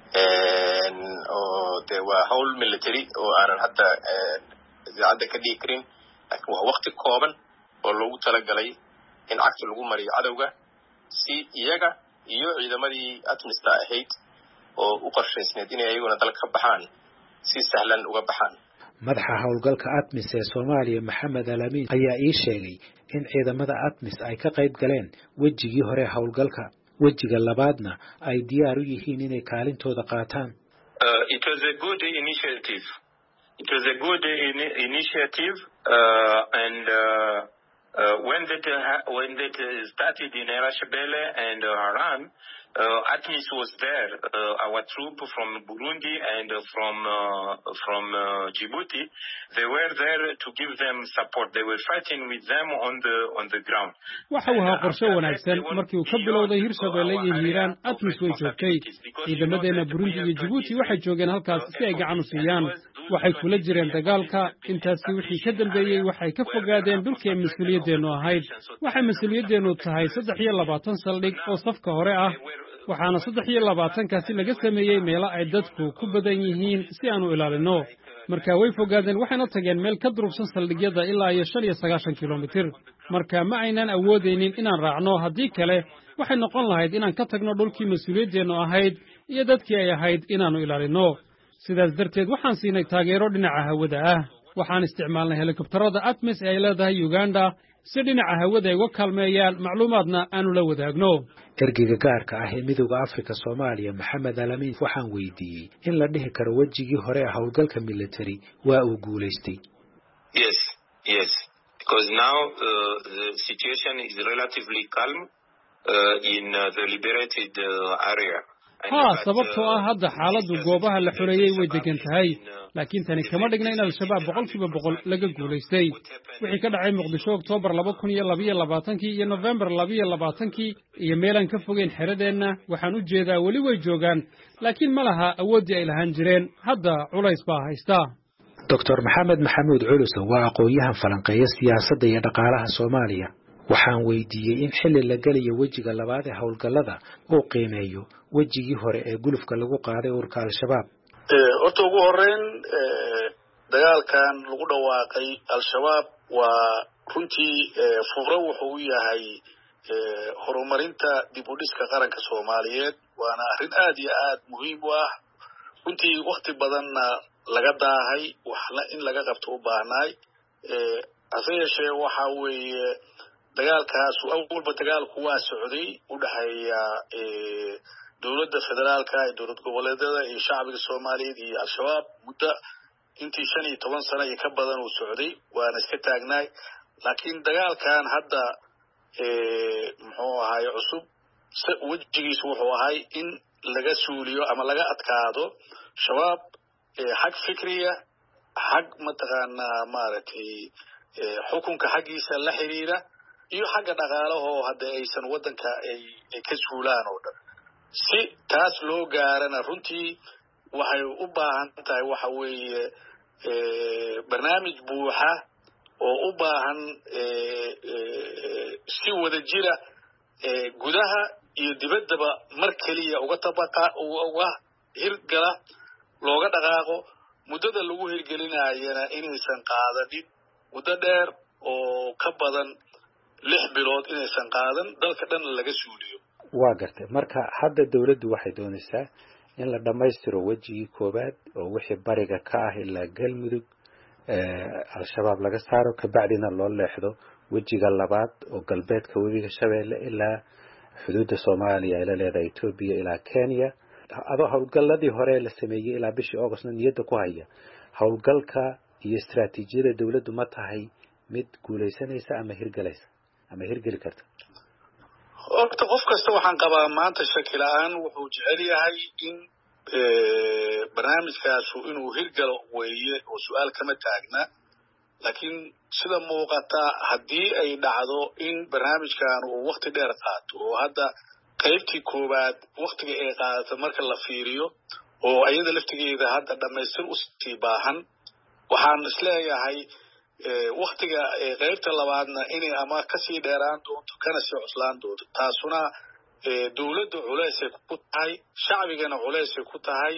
oo de waa hawl military oo aanan hadda idaacadda ka dhigi karin, laakiin waa waqti kooban oo loogu talagalay in cagta lagu mariyo cadowga si iyaga iyo ciidamadii atmista ahayd oo u qorshaysneed inay ayaguna dalka ka baxaan si sahlan uga baxaan. madaxa howlgalka ATMIS ee Soomaaliya Maxamed Alamin ayaa ii sheegay in ciidamada ATMIS ay ka qayb galeen wejigii hore howlgalka, wejiga labaadna ay diyaar u yihiin inay kaalintooda qaataan. It was a good initiative. It was a good initiative and when that started in Erashbele and Haran, ATMIS was there. Our troop from Burundi and from Djibouti, they were there to give them support. They were fighting with them on the ground. waxa uu ahaa qorshe wanaagsan markii uu ka bilowday Hirshabelle iyo Hiiraan. ATMIS way joogtay, ciidamadeena Burundi iyo Djibouti waxay joogeen halkaas si ay gacan u siiyaan. waxay kula jireen dagaalka. intaasi wixii ka dambeeyay waxay ka fogaadeen dhulkii mas'uuliyadeenu ahayd. waxay mas'uuliyadeenu tahay 23 saldhig oo safka hore ah, waxaana 23kaasi laga sameeyay meelo ay dadku ku badan yihiin si aanu ilaalino. marka way fogaadeen, waxayna tageen meel ka durugsan saldhigyada ilaa 95 kilomitir. marka ma aynan awoodeynin inaan raacno, haddii kale waxay noqon lahayd inaan ka tagno dhulkii mas'uuliyadeenu ahayd iyo dadkii ay ahayd inaanu ilaalino. sidaas darteed waxaan siinay taageero dhinaca hawada ah. waxaan isticmaalnay helikobtarada ATMIS ee ay leedahay Uganda si dhinaca hawada ay uga kaalmeeyaan macluumaadna aanu la wadaagno. ergeyga gaarka ah ee Midowga Afrika Soomaaliya Maxamed Alamin waxaan weydiiyey in la dhihi karo wejigii hore howlgalka military waa uu guuleystay. Yes, because now the situation is relatively calm in the liberated area. sababtoo ah hadda xaaladdu goobaha la xoreeyay way degan tahay, laakiin tani kama dhigna in al-shabaab 100% laga guuleystay. wixii ka dhacay Muqdisho Oktoobar 2022 iyo November 2022 iyo meelan ka fogeen xeradeenna, waxaan u jeedaa weli way joogaan, laakiin ma laha awoodii ay lahaan jireen. hadda culays baa haysta. Dr. Maxamed Maxamuud Culuso waa aqoon-yahan falanqeeya siyaasadda iyo dhaqaalaha Soomaaliya. waxaan weydiiyey in xilli la galayo wejiga labaad ee howlgallada uu qiimeeyo wejigii hore ee gulufka lagu qaaday ururka al-shabaab. horta ugu horeyn dagaalkan lagu dhawaaqay al-shabaab waa runtii furo wuxuu u yahay horumarinta dib u dhiska qaranka Soomaaliyeed, waana arrin aad iyo aad muhiim u ah. runtii waqti badanna laga daahay, waxna in laga qabto u baahnay. hase yeeshee waxa weeye dagaalkaas awalba dagaalku waa socday u dhaxeeya dowladda federaalka iyo dowlad goboleedyada iyo shacbiga Soomaaliyeed iyo al-shabaab muddo intii 15 sano iyo ka badan uu socday, waana iska taagnaay. laakiin dagaalkan hadda muxuu ahaay cusub, wejigiisu wuxuu ahay in laga suuliyo ama laga adkaado shabaab xag fikriya, xag mataqaanaa maaragtay xukunka xaggiisa la xiriira iyo xagga dhaqaalahoo hadda aysan waddanka ay ka suulaan oo dhan. si taas loo gaarana runtii waxay u baahan tahay waxa weeye barnaamij buuxa oo u baahan si wada jira gudaha iyo dibaddaba mar keliya uga hirgala looga dhaqaaqo. muddada lagu hirgelinayana inaysan qaadanin muddo dheer oo ka badan 6 bilood inaysan qaadan, dalka dhan laga suuliyo. waa gartay. marka hadda dawladdu waxay doonaysaa in la dhammaystiro wejigii koobaad oo wixii bariga ka ah ilaa Galmudug al-shabaab laga saaro, kabacdina loo leexdo wejiga labaad oo galbeedka webiga Shabeelle ilaa xuduudda Soomaaliya ay la leedahay Itoobiya ilaa Kenya. adoo howlgalladii hore la sameeyay ilaa bishii August niyadda ku haya, howlgalka iyo istiraatiijiyada dawladdu ma tahay mid guulaysanaysa ama hirgalaysa ama hirgeli karta? horta qof kasta waxaan qabaa maanta shaki la-aan wuxuu jecel yahay in barnaamijkaasu inuu hirgalo weeye oo su-aal kama taagna laakiin sida muuqata haddii ay dhacdo in barnaamijkan uu wakti dheer qaato oo hadda qaybtii koowaad waktiga ay qaadato marka la fiiriyo oo ayada laftigeeda hadda dhammaystir usii baahan waxaan isleeyahay waktiga qaybta labaadna inay ama kasii dheeraan doonto kana sii cuslaan doonto taasuna dawladda culeysay ku tahay shacbigana culeysay ku tahay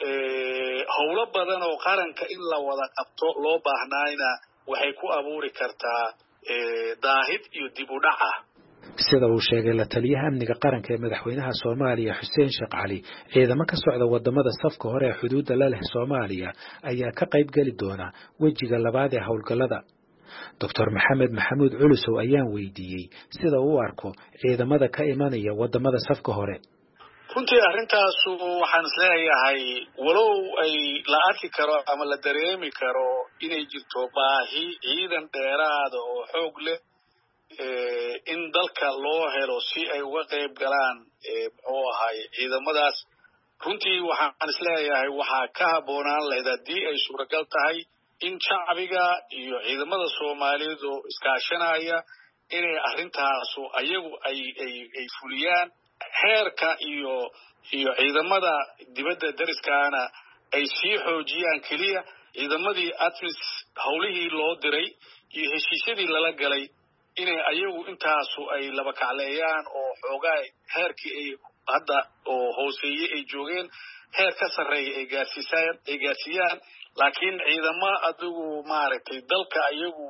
howlo badan oo qaranka in la wada qabto loo baahnaayna waxay ku abuuri kartaa daahid iyo dib u dhac ah sida uu sheegay la taliyaha amniga qaranka ee madaxweynaha Soomaaliya Xuseen Sheekh Cali ciidamo ka socda wadamada safka hore ee xuduudda la leh Soomaaliya ayaa ka qayb gali doona wajiga labaad ee howlgallada Dr. Maxamed Maxamuud Culusow ayaan weydiiyey sida uu arko ciidamada ka imanaya wadamada safka hore runtii arrintaasu waxaan isleeyahay walow ay la arki karo ama la dareemi karo inay jirto baahi ciidan dheeraada oo xoog leh in dalka loo helo si ay uga qayb galaan muxuu ahay ciidamadaas runtii waxaan isleeyahay waxaa ka habboonaan lahayd haddii ay suuragal tahay in shacbiga iyo ciidamada Soomaaliyeed oo iskaashanaya inay arrintaasu ayagu ay fuliyaan heerka iyo ciidamada dibadda dariskaana ay sii xoojiyaan keliya ciidamadii atmis howlihii loo diray iyo heshiisyadii lala galay inay ayagu intaasu ay laba kacleeyaan oo xoogaa heerkii ay hadda oo hooseeyey ay joogeen heer ka sarreeya ay gaarsiiyaan laakiin ciidamo adigu maaragtay dalka ayagu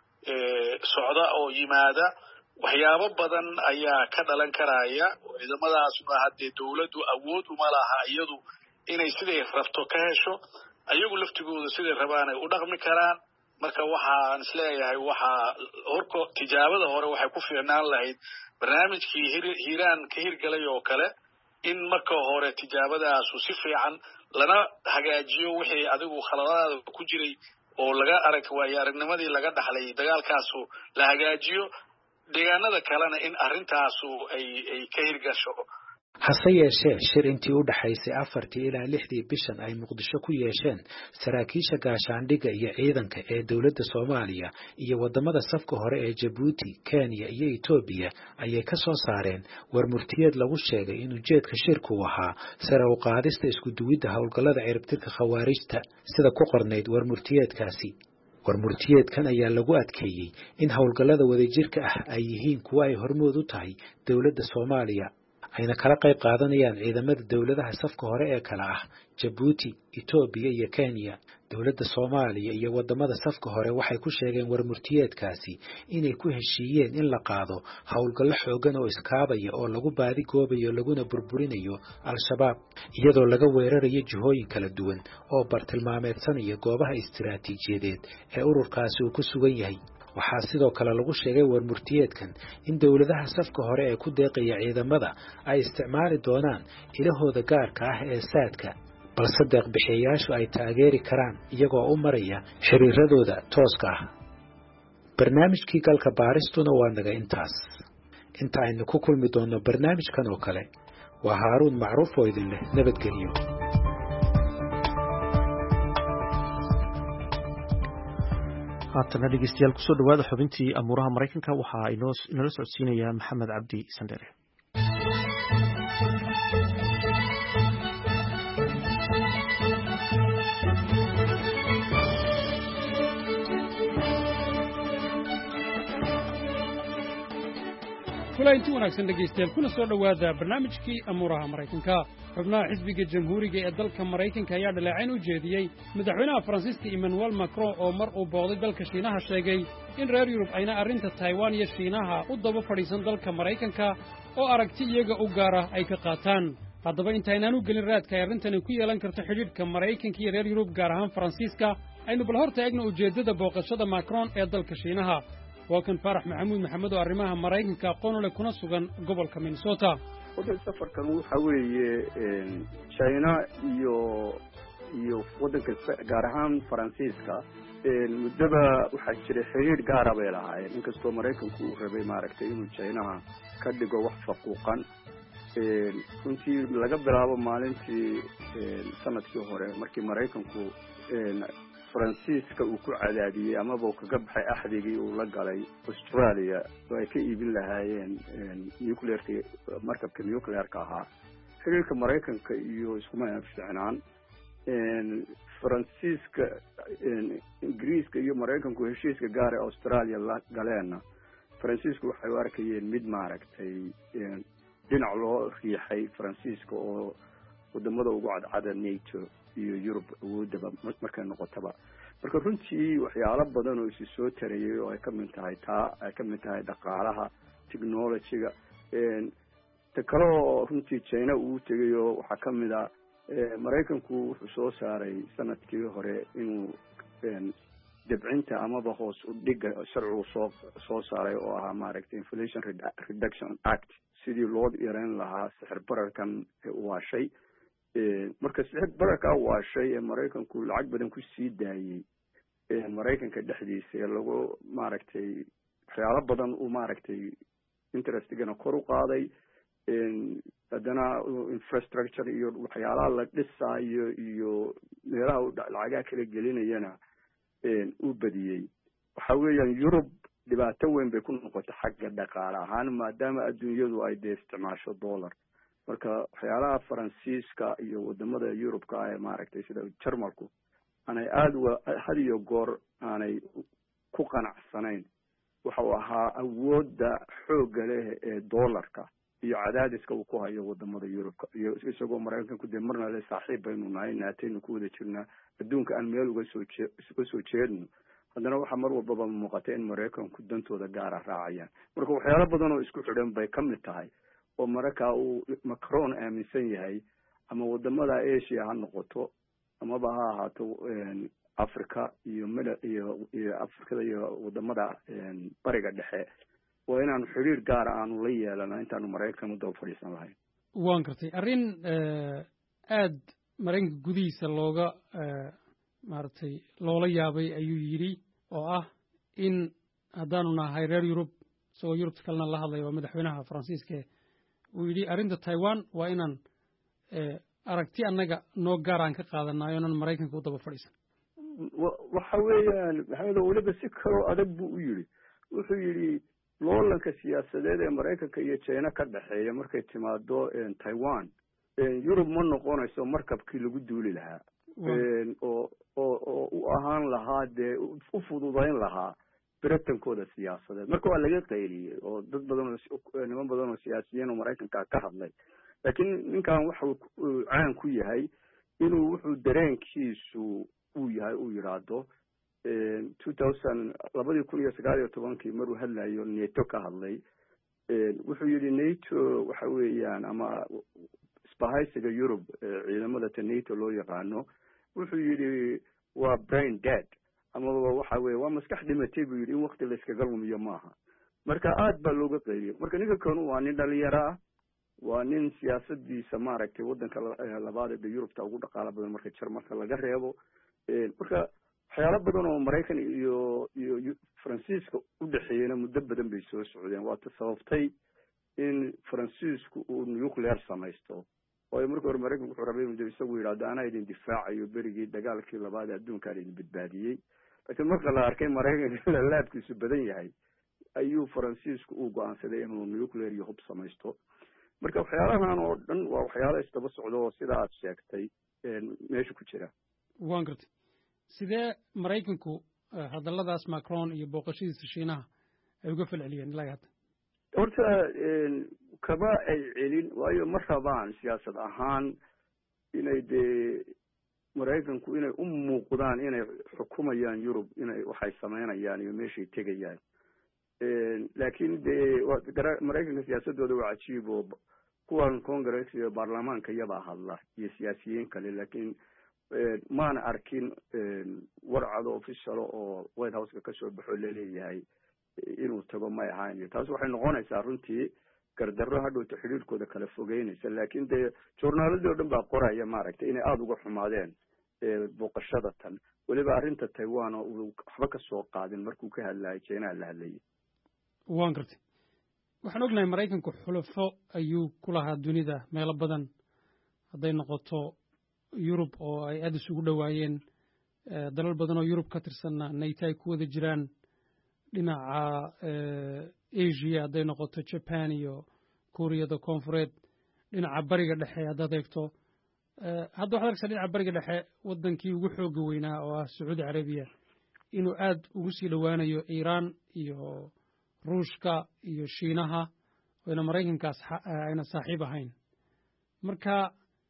socda oo yimaada waxyaabo badan ayaa ka dhalan karaya ciidamadaasuna haddee dawladdu awood uma laha iyadu inay siday rabto ka hesho ayagu laftigooda siday rabaan ay u dhaqmi karaan marka waxaan isleeyahay waxaa horko tijaabada hore waxay ku fiicnaan lahayd barnaamijkii hiiraan ka hirgalay oo kale in marka hore tijaabadaasu si fiican lana hagaajiyo wixii adigu khaladaada ku jiray oo laga waayo aragnimadii laga dhaxlay dagaalkaasu la hagaajiyo deegaanada kalena in arrintaasu ay ka hirgasho hase yeeshee shir intii u dhaxaysay 4 ilaa 6 bishan ay Muqdisho ku yeesheen saraakiisha gaashaandhigga iyo ciidanka ee dawladda Soomaaliya iyo wadamada safka hore ee Djibouti, Kenya iyo Ethiopia ayay ka soo saareen warmurtiyeed lagu sheegay in ujeedka shirku ahaa sare u qaadista isku duwidda howlgallada ciribtirka khawaarijta sida ku qorneyd warmurtiyeedkaasi warmurtiyeedkan ayaa lagu adkeeyey in howlgallada wadajirka ah ay yihiin kuwa ay hormood u tahay dawladda Soomaaliya ayna kala qayb qaadanayaan ciidamada dawladaha safka hore ee kala ah Djibouti, Ethiopia iyo Kenya dawladda Soomaaliya iyo wadamada safka hore waxay ku sheegeen warmurtiyeedkaasi inay ku heshiiyeen in la qaado howlgallo xoogan oo iskaabaya oo lagu baadi goobayo laguna burburinayo al-shabaab iyadoo laga weerarayo jihooyin kala duwan oo bartilmaameedsanaya goobaha istiraatiijiyadeed ee ururkaasi uu ku sugan yahay waxaa sidoo kale lagu sheegay warmurtiyeedkan in dawladaha safka hore ee ku deeqaya ciidamada ay isticmaali doonaan ilahooda gaarka ah ee saadka balse deeq bixiyayaashu ay taageeri karaan iyagoo u maraya xiriiradooda tooska ah barnaamijkii galka baaristuna waa naga intaas inta aynu ku kulmi doonno barnaamijkan oo kale waa Haaruun Macruuf oo idin leh nabadgelyo haatana dhegeystayaal kusoo dhawaada xubintii amuuraha Mareykanka waxaa inala socodsiinaya Maxamed Cabdi Sandere kulanti wanaagsan dhegeystayaal kuna soo dhawaada barnaamijkii amuuraha Mareykanka xubnaha xisbiga jamhuuriga ee dalka Mareykanka ayaa dhaleecayn u jeediyey madaxweynaha Faransiiska Emmanuel Macron oo mar uu booqday dalka Shiinaha sheegay in reer Yurub ayna arrinta Taiwan iyo Shiinaha u daba fadhiisan dalka Mareykanka oo aragti iyaga u gaara ay ka qaataan haddaba intaynaan u gelin raadka ay arrintani ku yeelan karto xidhiidhka Mareykanka iyo reer Yurub gaar ahaan Faransiiska aynu bal horta eegno ujeeddada booqashada Macron ee dalka Shiinaha وكان فرح محمود arrimaha Mareykanka aqoon u leh kuna sugan gobolka Minnesota waxa safarkan waxa weeye China iyo wadanka gaar ahaan Faransiiska muddaba waxaa jiray xiriir gaara bay lahaayeen inkastoo maraykanku uu rabay maaragtay inuu Chinaha ka dhigo wax faquuqan runtii laga bilaabo maalintii sanadkii hore markii maraykanku Faransiiska uu ku cadaadiyey amaba uu kaga baxay axdigii uu la galay Australia oo ay ka iibin lahaayeen markabka nuclear-ka ahaa xiriirka maraykanka iyo iskuma fiicnaan Faransiiska Ingiriiska iyo maraykanku heshiiska gaar ah Australia la galeena Faransiisku waxay u arkayeen mid maaragtay dhinac loo riixay Faransiiska oo wadamada ugu cadcada NATO iyo Europe awoodaba markay noqotaba marka runtii waxyaalo badan oo isu soo tarayay oo ay ka mid tahay dhaqaalaha technology-ga ta kale oo runtii China uu tagay oo waxa ka mid ah maraykanku wuxuu soo saaray sanadkii hore inuu debcinta amaba hoos u dhiga sharcigu soo saaray oo ahaa maaragtay Inflation Reduction Act sidii loo yareyn lahaa sicir bararkan waashay marka sicir bararka waashay ee maraykanku lacag badan ku sii daayay maraykanka dhexdiisa lagu maaragtay waxyaalo badan uu maaragtay interest-gana kor u qaaday haddana infrastructure iyo waxyaalaha la dhisaayo iyo meelaha lacagaha kala gelinayana uu badiyey waxa weeyaan Europe dhibaato weyn bay ku noqotay xagga dhaqaale ahaan maadaama adduunyadu ay isticmaasho dollar marka waxyaalaha Faransiiska iyo wadamada Europe-ka ay maaragtay sida Jarmalku aanay had iyo goor aanay ku qanacsanayn waxa uu ahaa awoodda xoogga leh ee dollarka iyo cadaadiska uu ku hayo wadamada Europe iyo isagoo maraykanku de marna la saaxiib baynu nahay naataynu ku wada jirnaa adduunka aan meel uga soo jeedno haddana waxa mar walba muuqata in maraykanku dantooda gaar ah raacayaan marka waxyaalo badan oo isku xidhan bay ka mid tahay oo marka uu Macron aaminsan yahay ama wadamada Asia ha noqoto amaba ha ahaato Africa iyo Afrikada iyo wadamada bariga dhexe waa inaan xiriir gaar ah aanu la yeelano intaanu maraykan u daba fadhiisan lahayn waan kartay arrin aad maraykanka gudihiisa looga maaragtay loola yaabay ayuu yidhi oo ah in haddaanu nahay reer Yurub isagoo Yurub kalena la hadlaya waa madaxweynaha Faransiiska uu yidhi arrinta Taiwan waa inaan aragti annaga noo gaaraan ka qaadanayo inaan maraykanka u daba fadhiisan waxa weeyaan maxamed waliba si kaloo adag buu u yidhi wuxuu yidhi loolanka siyaasadeed ee maraykanka iyo China ka dhaxeeya markay timaado Taiwan Europe ma noqonayso markabkii lagu duuli lahaa oo u ahaan lahaa dee u fududayn lahaa baratankooda siyaasadeed marka waa laga qayliyey oo dad badan oo niman badan oo siyaasiyiin oo maraykanka ka hadlay laakiin ninkan waxa uu caan ku yahay inuu wuxuu dareenkiisu uu yahay uu yiraahdo 2019 maruu hadlayo NATO ka hadlay wuxuu yidhi NATO waxa weeyaan ama isbahaysiga Europe ciidamada NATO loo yaqaano wuxuu yidhi waa brain dead ama waxa weeye waa maskax dhimatay buu yidhi in waqti la iskaga lumiyo maaha marka aad baa looga qeyriyay marka ninka kanu waa nin dhalinyaro ah waa nin siyaasadiisa maaragtay wadanka labaad ee Yurubta ugu dhaqaale badan marka Jarmalka laga reebo marka waxyaalo badan oo Maraykan iyo Faransiiska u dhaxeeyna muddo badan bay soo socdeen waa sababtay in Faransiisku uu nuclear samaysto oo markii hore Maraykanku wuxuu rabay inuu isagu yiraahdo ana idin difaacayo berigii dagaalkii labaad ee adduunka ay badbaadiyay laakiin marka la arkay Maraykanka laabkiisu badan yahay ayuu Faransiisku u go'aansaday inuu nuclear iyo hub samaysto marka waxyaalahan oo dhan waa waxyaalo isdaba socdo oo sida aad sheegtay meesha ku jira waan gartay sidee Maraykanku hadalladaas Macron iyo booqashadiisa Shiinaha ay uga falceliyeen ilaa hadda horta kaba ay celin waayo ma rabaan siyaasad ahaan inay Maraykanku inay u muuqdaan inay xukumayaan Yurub inay waxay sameynayaan iyo meeshay tegayaan laakiin Maraykanka siyaasadooda waa cajiib oo kuwan Congress iyo baarlamaanka iyaba hadla iyo siyaasiyiin kale laakiin maan arkin warcad official oo White House ka soo baxo leeyahay inuu tago ma ahaan taas waxay noqonaysaa runtii gardarro hadhowta xiriirkooda kala fogeynaysa laakiin journaaladii oo dhan baa qoraya maaragtay inay aad uga xumaadeen booqashada tan weliba arrinta Taiwan oo uu waxba ka soo qaadin markuu ka hadlayay China la hadlayay. waan gartay waxaan ognahay Maraykanku xulafo ayuu ku lahaa dunida meelo badan hadday noqoto Yurub oo ay aad isugu dhawaayeen dalal badan oo Yurub ka tirsanna NATO ay ku wada jiraan dhinaca Asia hadday noqoto Japan iyo Kuuriyada Koonfureed dhinaca bariga dhexe haddaad eegto hadda waxaad arkaysaa dhinaca bariga dhexe wadankii ugu xooga weynaa oo ah Sacuudi Carabiya inuu aad ugu sii dhowaanayo Iiraan iyo Ruushka iyo Shiinaha wayna Maraykankaas ayna saaxiib ahayn marka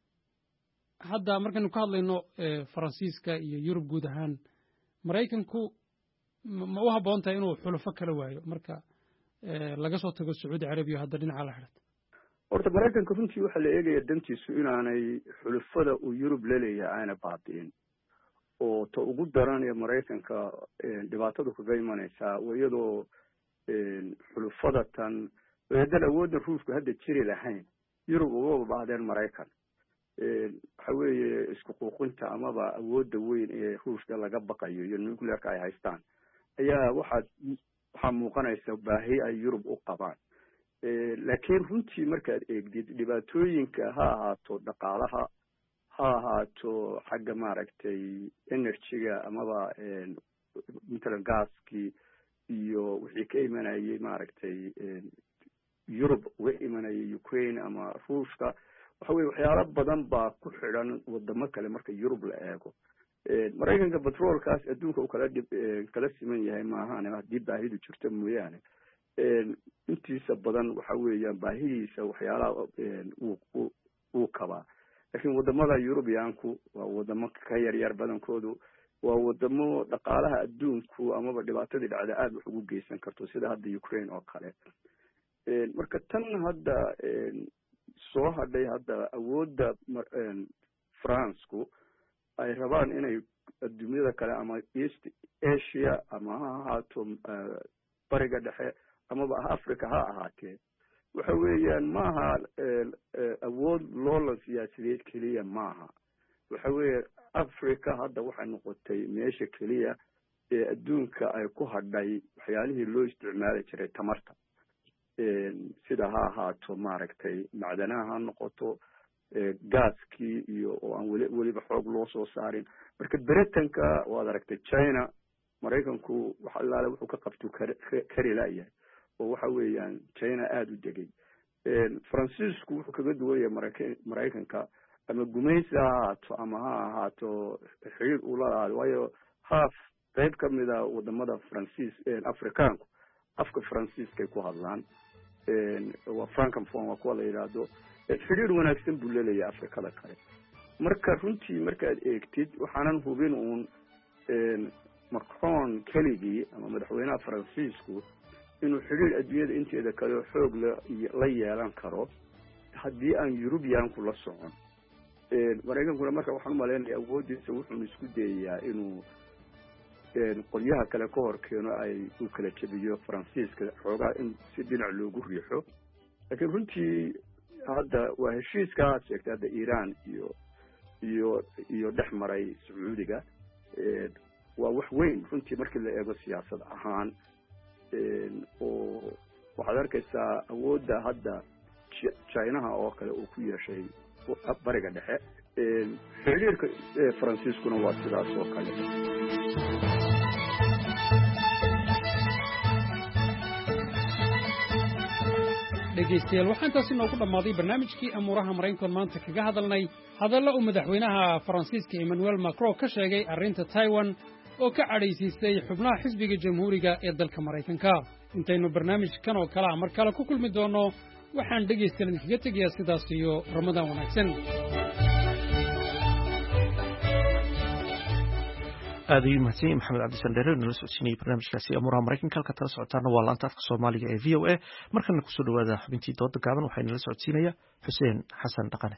hadda markaynu ka hadlayno Faransiiska iyo Yurub guud ahaan Maraykanku ma u habboon tahay inuu xulafo kala waayo marka laga soo tago Sacuudi Carabiya hadda dhinaca la xidhata horta Maraykanka runtii waxa la eegaya dantiisu inaanay xulafada uu Yurub leeyahay ayna baabi'in oo ta ugu daran ee Maraykanka dhibaatadu kaga imanaysaa iyadoo xulafada tan hadda awoodda Ruushku hadda jiri lahayn Yurub uga baahdeen Maraykan waxa weeye isku quuqinta amaba awoodda weyn ee Ruushka laga baqayo iyo nuclearka ay haystaan ayaa waxa muuqanaysa baahi ay Yurub u qabaan laakiin runtii markaad eegdid dhibaatooyinka ha ahaato dhaqaalaha ha ahaato xagga maaragtay energy-ga amaba matalan gaaskii iyo wixii ka imanayay maaragtay Yurub uga imanayay Ukraine ama Ruushka waxa weeye waxyaalo badan baa ku xidhan wadamo kale marka Yurub la eego Maraykanka petrolkaas adduunka uu kala siman yahay maahan haddii baahidu jirto mooyaane intiisa badan waxa weeyaan baahidiisa waxyaalaha uu kabaa laakiin wadamada Yurubiyaanku waa wadamo ka yar badankoodu waa wadamo dhaqaalaha adduunku amaba dhibaatadii dhacda aad wax ugu geysan karto sida hadda Ukraine oo kale marka tan hadda soo hadhay hadda awoodda France-ku ay rabaan inay adduunyada kale ama East Asia ama ha ahaato bariga dhexe amaba Africa ha ahaatee waxa weeyaan maaha awood loolan siyaasadeed keliya maaha waxa weeye Africa hadda waxay noqotay meesha keliya ee adduunka ay ku hadhay waxyaalihii loo isticmaali jiray tamarta sida ha ahaato maaragtay macdanaha ha noqoto gaaskii iyo oo aan weliba xoog loo soo saarin marka Britanka waad aragtay China Maraykanku waxa allaale wuxuu ka qabto kari laayahay oo waxa weeyaan China aad u degay Faransiisku wuxuu kaga duwan yahay Maraykanka ama gumaysi ha ahaato ama ha ahaato xiriir uu la lahaado waayo qayb ka mid ah wadamada Afrikaanku afka Faransiiska ku hadlaan waa francophone waa kuwa la yiraahdo xiriir wanaagsan buu leeyahay Afrikada kale marka runtii markaad eegtid waxaanan hubin uun Macron keligii ama madaxweynaha Faransiisku inuu xiriir adduunyada inteeda kale xoog la yeelan karo haddii aan Yurubiyaanku la socon Maraykankuna marka waxaan u maleynayaa awoodiisa wuxuu isku dayayaa inuu qolyaha kale ka hor keeno ay u kala jabiyo Faransiiska xoogaa in si dhinac loogu riixo laakiin runtii hadda waa heshiiska sheegtay hadda Iiraan iyo dhex maray Sacuudiga waa wax weyn runtii markii la eego siyaasad ahaan oo waxaad arkaysaa awoodda hadda Chinaha oo kale uu ku yeeshay bariga dhexe xiriirka Faransiiskuna waa sidaas oo kale dhegaystayaal waxaan taasi noogu dhammaaday barnaamijkii amuuraha Maraykanka maanta kaga hadalnay hadallo uu madaxweynaha Faransiiska Emmanuel Macron ka sheegay arrinta Taiwan oo ka cadhaysiisay xubnaha xisbiga jamhuuriga ee dalka Maraykanka intaynu barnaamijkan oo kale mar kale ku kulmi doono waxaan dhegaystayaal kaga tegayaa sidaas iyo Ramadaan wanaagsan aad ayuu mahadsan maxamed cabdisan dheere nala socodsiinayay barnaamijkaasi amuuraha Maraykanka halka tala socotaana waa laanta afka Soomaaliga ee VOA markana ku soo dhawaada xubintii dooda gaaban waxaa nala socodsiinaya Xuseen Xasan Dhaqane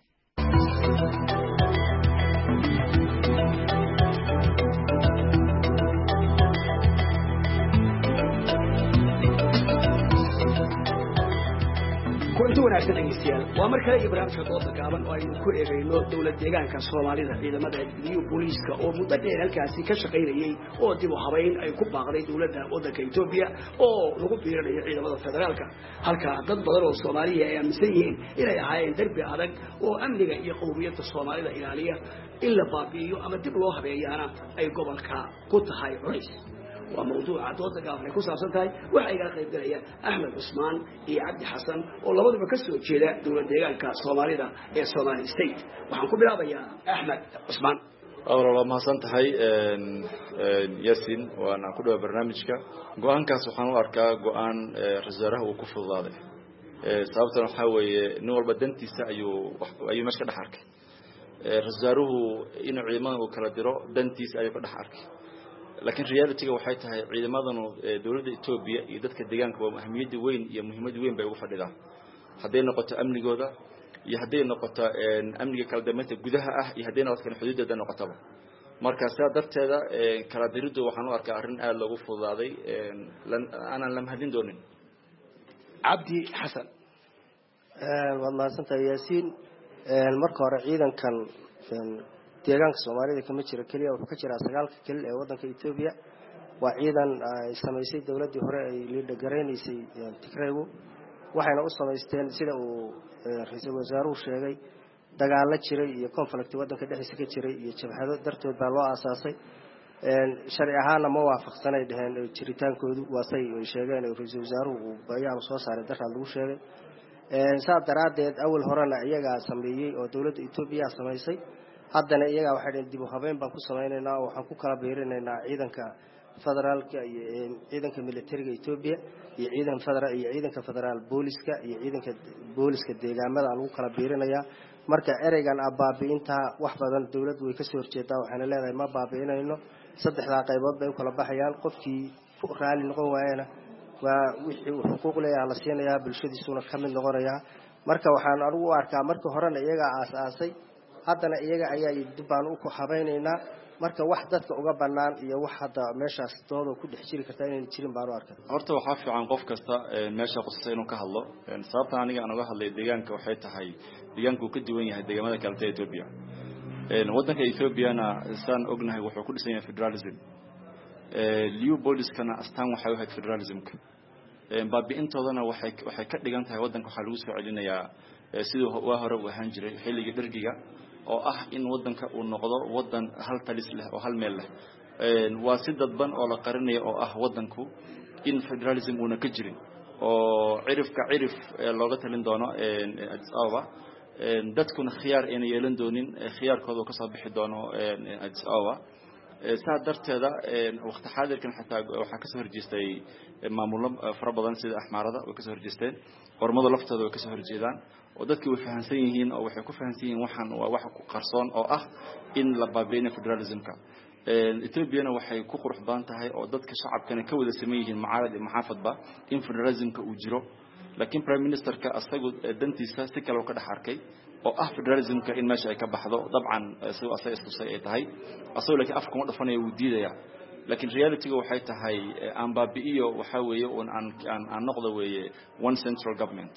كنت وناس الانجليزية وأمريكا إبراهيم شطوط كابن وأي كل إنه دولة ديجان كصومالي إذا ماذا اليو بوليس كأو مدة الكاسي كشقيري أو دي محاولين أي كوبا غري دولة أو كإثيوبيا أو نقول بير إذا ماذا فدرالك هلك ضد بدر الصومالية مسيين إلى هاي درب هذا وأمريكا يقومية الصومالية الإيرانية إلا بابيو أما دبلوها بيانا أي قبل كوت هاي رئيس وموضوع عدوده قافله ku saabsan tahay waxa iga qayb galaya Ahmed Usman iyo Cabdi Xasan oo labaduba ka soo jeeda dowladda deegaanka Soomaalida ee Somali State waxaan ku bilaabayaa Ahmed Usman awla ma san tahay Yasin waana ku dhaw barnaamijka go'aankaas waxaan u arkaa go'aan rasaaraha uu ku fududaaday sababtana waxa weeye nin walba dantiisa ayuu meesha dhex arkay rasaaruhu inuu ciidamada uu kala diro dantiisa ayuu ka dhex arkay laakiin reality-ga waxay tahay ciidamadanu dawladda Itoobiya iyo dadka deegaanka waa muhiimad weyn iyo muhiimad weyn bay ugu fadhidaan haday noqoto amnigooda iyo haday noqoto amniga kala dambeynta gudaha ah iyo haday noqoto xuduudda noqotaba marka sidaa darteeda kala diridu waxaan u arkaa arrin aad loogu fududaaday ana lam hadin doonin Cabdi Xasan والله سنت ياسين marka hore ciidankan deegaanka Soomaalida kama jira kaliya wuxuu ka jiraa 9 kil ee wadanka Itoobiya waa ciidan ay samaysay dawladii hore ay liidha gareynaysay Tigreegu waxayna u samaysteen sida uu ra'iisul wasaaruhu sheegay dagaal la jiray iyo conflict wadanka dhexdiisa ka jiray iyo jabhado dartood baa loo aasaasay sharci ahaan ma waafaqsanay dhaheen jiritaankoodu waasay ay sheegeen ra'iisul wasaaruhu bayaan soo saaray daraan lagu sheegay saab daraadeed awal horena iyaga sameeyay oo dawladda Itoobiya samaysay haddana iyaga waxay dib u habeyn baan ku sameeynaynaa waxaan ku kala beerinaynaa ciidanka federaalka iyo ciidanka militariga Itoobiya iyo ciidanka federaal booliska iyo ciidanka booliska deegaamada aan ugu kala beerinayaa marka ereygan abaabiinta wax badan dawladdu way ka soo horjeedaa waxaana leedahay ma baabiinayno saddexda qaybood bay u kala baxayaan qofkii raali noqon waayana waa wixii xuquuq leeyahay la siinayaa bulshadiisuna ka mid noqonayaa marka waxaan anigu u arkaa markii horena iyaga aasaasay haddana iyaga ayaa dibaan u ku habaynaynaa marka wax dadka uga banaan iyo wax hadda meeshaas doodo ku dhex jiri kartaa inay jirin baan u arkaa horta waxa fiican qof kasta meesha qosay inuu ka hadlo sababta aniga aan uga hadlay deegaanka waxay tahay deegaanku ka duwan yahay deegaamada kale ee Itoobiya wadanka Ethiopiana san ognahay wuxuu ku dhisan yahay federalism liu booliskana astaan waxay u ahayd federalismka baabi'intoodana waxay ka dhigan tahay wadanka waxa lagu soo celinayaa sidoo waa hore u ahaan jiray xilliga dhergiga oo ah in wadanka uu noqdo wadan hal talis leh oo hal meel leh waa si dadban oo la qarinayo oo ah wadanku in federalism uu ka jirin oo cirif looga talin doono Addis Ababa dadkuna khiyaar inay yeelan doonin khiyaarkooda ka soo bixi doono Addis Ababa saa darteeda waqti xaadirkan xataa waxa ka soo horjeestay maamulo fara badan sida Axmaarada oo ka soo horjeesteen hormada laftooda oo ka soo horjeedaan oo dadkii way fahansan yihiin oo waxay ku fahansan yihiin waxaan waa wax ku qarsoon oo ah in la baabiino federalismka Ethiopiana waxay ku qurux badan tahay oo dadka shacabkana ka wada sameeyeen mucaarad iyo maxaafadba in federalismka uu jiro laakiin prime ministerka asagu dantiisa si kale ka dhex arkay oo ah federalismka in meesha ay ka baxdo dabcan soo asay ay tahay asoo laakiin afka ma dhafanayo uu diidaya laakiin reality-ga waxay tahay aan baabi'iyo waxa weeye oo aan noqdo weeye one central government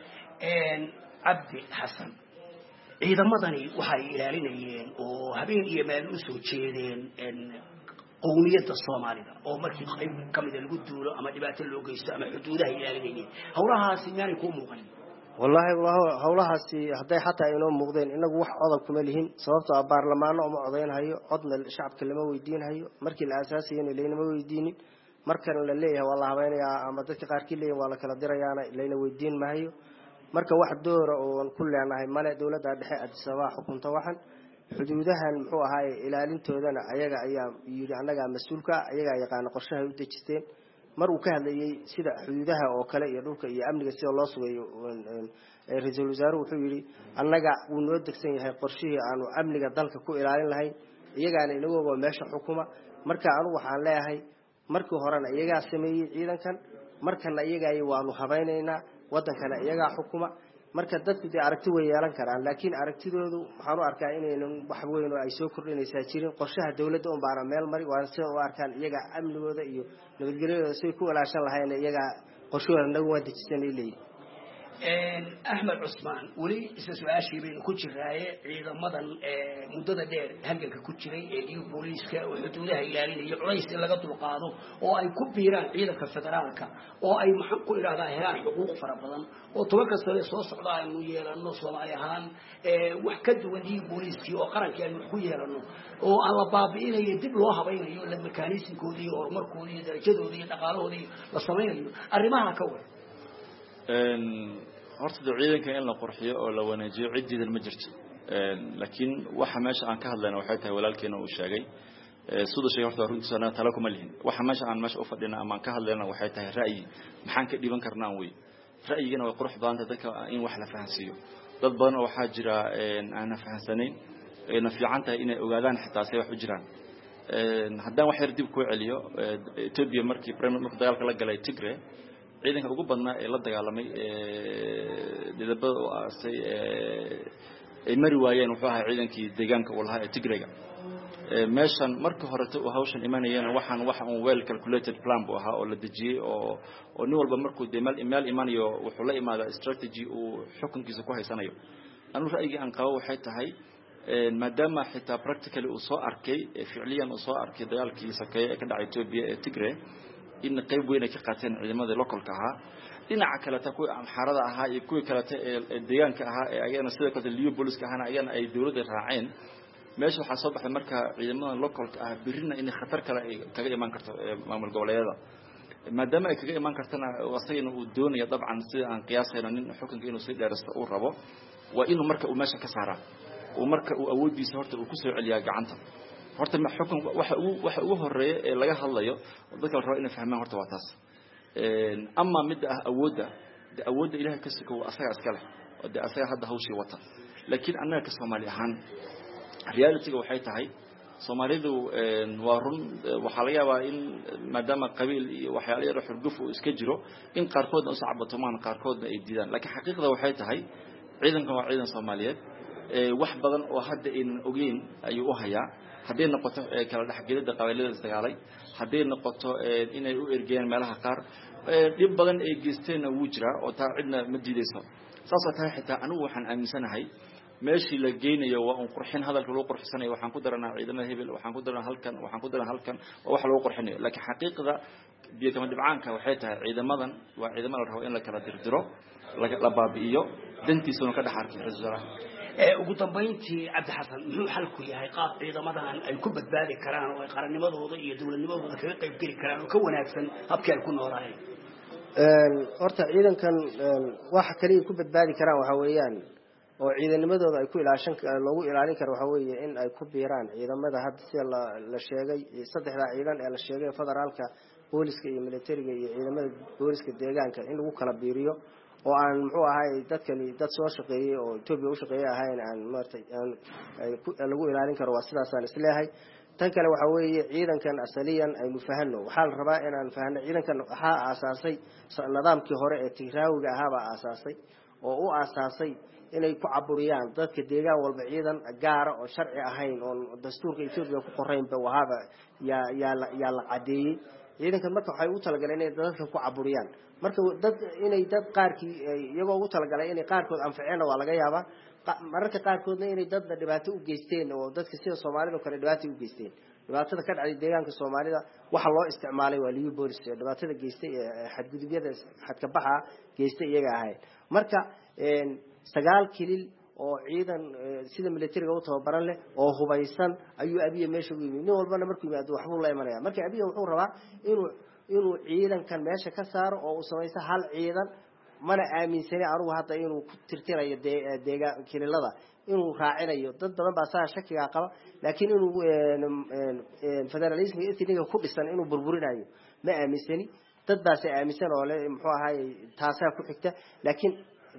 Cabdi Xasan ciidamadani waxay ilaalinayeen oo habeen iyo meel u soo jeedeen qowmiyadda Soomaalida oo markii qayb kamid lagu duulo ama dhibaato loo geysto ama xuduudaha ilaalinayeen hawlahaasi yaani ku muuqan wallahi hawlahaasi haday xataa inoo muuqdeen inagu wax codab kuma lihin sababtoo ah baarlamaano uma codeynayo codna shacabka lama weydiinayo markii la aasaasayeen leeyna weydiinin markan la leeyahay wallahi habeynaya ama dadka qaarkii leeyahay waa la kala dirayaana leeyna weydiin maayo marka wax doora oo ku leenahay male dawladda dhexe Addis Ababa xukunta waxan xuduudahan muxuu ahaay ilaalintoodana ayaga ayaa yiri anaga mas'uulka ayaga yaqaan qorshaha u dejisteen mar uu ka hadlayay sida xuduudaha oo kale iyo dhulka iyo amniga sida loo sugayo ra'iisul wasaaruhu wuxuu yiri anaga uu noo degsan yahay qorshihii aanu amniga dalka ku ilaalin lahayn iyagaana inagoo meesha xukuma marka anu waxaan leeyahay markii horena iyaga sameeyay ciidankan markana iyaga ay waanu habaynaynaa wadankana iyaga xukuma marka dadku aragti way yeelan karaan laakiin aragtidoodu waxaan u arkaa inaynan wax weyn oo ay soo kordhinaysaa jirin qorshaha dawladda oo baara meel mari waa sida u arkaan iyaga amnigooda iyo nabadgelyadooda si ku ilaashan lahayn iyaga qorshooda nagu wada dejisan leeyahay أحمد عثمان ولي سؤاشي بين كجراية عيدا مدن مدة دير هنجك كجري ديو بوليس وحدودها إلى يعيس إلا قد القاضو أو أي كبيران عيدا كفترانك أو أي محق إلى ظاهران حقوق فربضا وطبقا سوي صوص عضاء المويل النص وضعيهان وحكد ودي بوليس كي وقرن كان محقوية لأنه وعلى باب إلى يدب لوها بين يقول لك ميكانيزم كودي أو مرمر كودي درجة دي نقاله دي لصمين الرماها كون horta ciidanka in la qurxiyo oo la wanaajiyo ciidan ma jirto laakiin waxa meesha aan ka hadlayna waxay tahay walaalkeena uu sheegay sida shay horta runtiisana tala kuma lihin waxa meesha aan meesha u fadhina ama ka hadlayna waxay tahay ra'yi maxaan ka dhiban karnaa way ra'yigana way qurux badan dadka in wax la fahansiyo dad badan oo waxa jira aan fahansanayn in fiican tahay inay ogaadaan xitaa say wax u jiraan haddaan wax yar dib ku celiyo Ethiopia markii premier dagaalka la galay Tigray ciidanka ugu badnaa ee la dagaalamay didabada oo aasay ay mari waayeen wuxuu ahaa ciidankii deegaanka uu lahaa Tigrayga meeshan markii hore uu hawshan imanayeen waxa uu well calculated plan buu ahaa oo la dejiyay oo nin walba markuu email imanayo wuxuu la imaada strategy uu xukunkiisa ku haysanayo anu ra'yiga aan qabo waxay tahay maadaama xitaa practically uu soo arkay ficliyan uu soo arkay dagaalkii sakeeye ee ka dhacay Ethiopia ee Tigray in qayb weyn ay ka qaateen ciidamada localka ahaa dhinaca kale ta kuwa amxarada ahaa iyo kuwa kale ee deegaanka ahaa ee ayana sidoo kale liyo booliska ahana ayana ay dawladda raaceen meesha waxa soo baxay marka ciidamada localka ah birina in khatar kale ay kaga iman karto maamul goboleedyada maadaama ay kaga iman kartana wasayna uu doonayo dabcan sida aan qiyaasayno nin xukunka inuu si dheerasta uu rabo waa inuu marka uu meesha ka saaraa oo marka uu awoodiisa horta uu ku soo celiyaa gacanta horta ma xukun waxa ugu horeeya ee laga hadlayo dadka raba inay fahmaan horta waa taas ama mid ah awoodda Ilaahay ka soo asaga iska leh oo asaga hadda hawshii wata laakiin annaga Soomaali ahaan reality-ga waxay tahay Soomaalidu waa run waxa laga yaabaa in maadaama qabiil iyo waxyaalo yar xurguf uu iska jiro in qaarkood oo sacabato maan qaarkood ay diidaan laakiin xaqiiqada waxay tahay ciidanka waa ciidan Soomaaliyeed wax badan oo hadda in ogeyn ayuu u hayaa haddii noqoto kala dhaxgelida qabiilada dagaalay haddii noqoto inay u ergeen meelaha qaar dib badan ay geysteen wuu jira oo taa cidna ma diideyso saas oo tahay xitaa anigu waxaan aaminsanahay meeshii la geynayo waa un qurxin hadalka loo qurxisanayo waxaan ku daranaa ciidamada hebel waxaan ku daranaa halkan oo wax loo qurxinayo laakiin xaqiiqada biyo kama dhibcaanka waxay tahay ciidamadan waa ciidamada la rabo in la kala dirdiro la baabi'iyo dantiisuna ka dhaxarkay rasuulaha ugu dambeyntii Cabdi Xasan muxuu xalku yahay qaab ciidamadan ay ku badbaadi karaan oo ay qarannimadooda iyo dawladnimadooda kaga qayb geli karaan oo ka wanaagsan habkii ay ku noolaayeen horta ciidankan waxa kaliya ku badbaadi karaan waxa weeyaan oo ciidanimadooda ay ku loogu ilaalin karo waxa weeye in ay ku biiraan ciidamada hadda sida la sheegay saddexda ciidan ee la sheegay federaalka booliska iyo militariga iyo ciidamada booliska deegaanka in lagu kala biiriyo oo aan muxuu ahay dadkani dad soo shaqeeyay oo Ethiopia u shaqeeyay ahayn aan martay lagu ilaalin karo waa sidaas aan isleeyahay tan kale waxa weeye ciidankan asaliyan aynu fahanno waxa la rabaa in aan fahanno ciidankan waxa aasaasay nidaamkii hore ee Tigraawiga ahaaba aasaasay oo u aasaasay inay ku caburiyaan dadka deegaan walba ciidan gaar ah oo sharci ahayn oo dastuurka Ethiopia ku qorayn ba wahaba ya la cadeeyay ciidankan marka waxay u talagaleen inay dadka ku caburiyaan marka dad inay dad qaarkii iyagoo ugu talagalay inay qaarkood anfaceena waa laga yaabaa mararka qaarkoodna inay dad dhibaato u geysteen oo dadka sida Soomaalida kale dhibaato u geysteen dhibaatada ka dhacday deegaanka Soomaalida waxa loo isticmaalay waa liyu boolis dhibaatada geystay xadgudubyada xadka baxa geystay iyaga ahayd marka sagaal kilil oo ciidan sida militariga u tababaran leh oo hubaysan ayuu abiye meesha u yimid nin walbana markuu yimaado waxbuu la imanaya marka abiye wuxuu rabaa inuu ciidankan meesha ka saaro oo uu sameeyo hal ciidan mana aaminsani anigu hadda inuu ku tirtirayo deegaan kililada inuu raacinayo dad badan baa saa shakiga qaba laakiin inuu federalism ethniga ku dhisan inuu burburinayo ma aaminsani dad baa aaminsan oo leh muxuu ahaay taasa ku xigta laakiin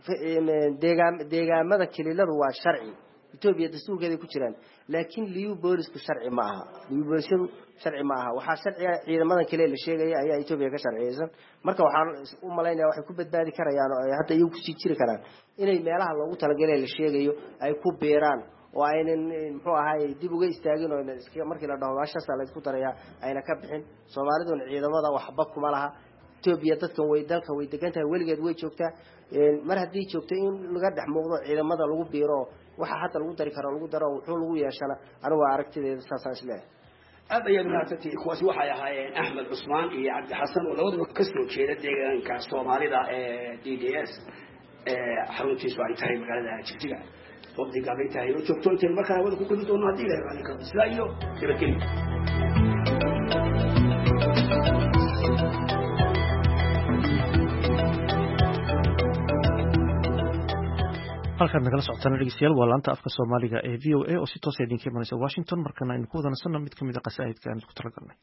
deegaamada kililadu waa sharci Ethiopia dastuurkeeda ku jiraan laakiin liyu boolisku sharci ma aha liyu boolisku sharci ma aha waxa sharciga ciidamadan kale la sheegay ayaa Ethiopia ka sharciyeysan marka waxaan u malaynayaa waxay ku badbaadi karayaan oo hadda iyagu ku sii jiri karaan inay meelaha loogu talagalay la sheegayo ay ku beeraan oo aynan muxuu ahaay dib uga istaagin oo markii la dhaho waashaas la isku daraya ayna ka bixin Soomaaliduna ciidamada waxba kuma laha Ethiopia dadkan way dalka way degantahay weligeed way joogtaa mar haddii joogto in laga dhex muuqdo ciidamada lagu biiro waxa hadda lagu dari karo lagu daro wuxuu lagu yeeshana anigu aragtideeda saasaan isleeyahay aad ayaan maartay kuwaasi waxay ahaayeen Axmed Cusmaan iyo Cabdi Xasan oo labadaba ka soo jeeda deegaanka Soomaalida ee DDS xaruntiisu ay tahay magaalada Jigjiga waqtiga ay tahay oo joogto inta markaa wada ku gudub doona hadii la raali karo isla iyo kala halkaad nagala socotaan dhegeystayaal waa laanta afka Soomaaliga ee VOA oo si toos ah idinka imanaysa Washington markana aynu ku wada nasanno mid ka mid ah qasaa'idka aan ku talagalnay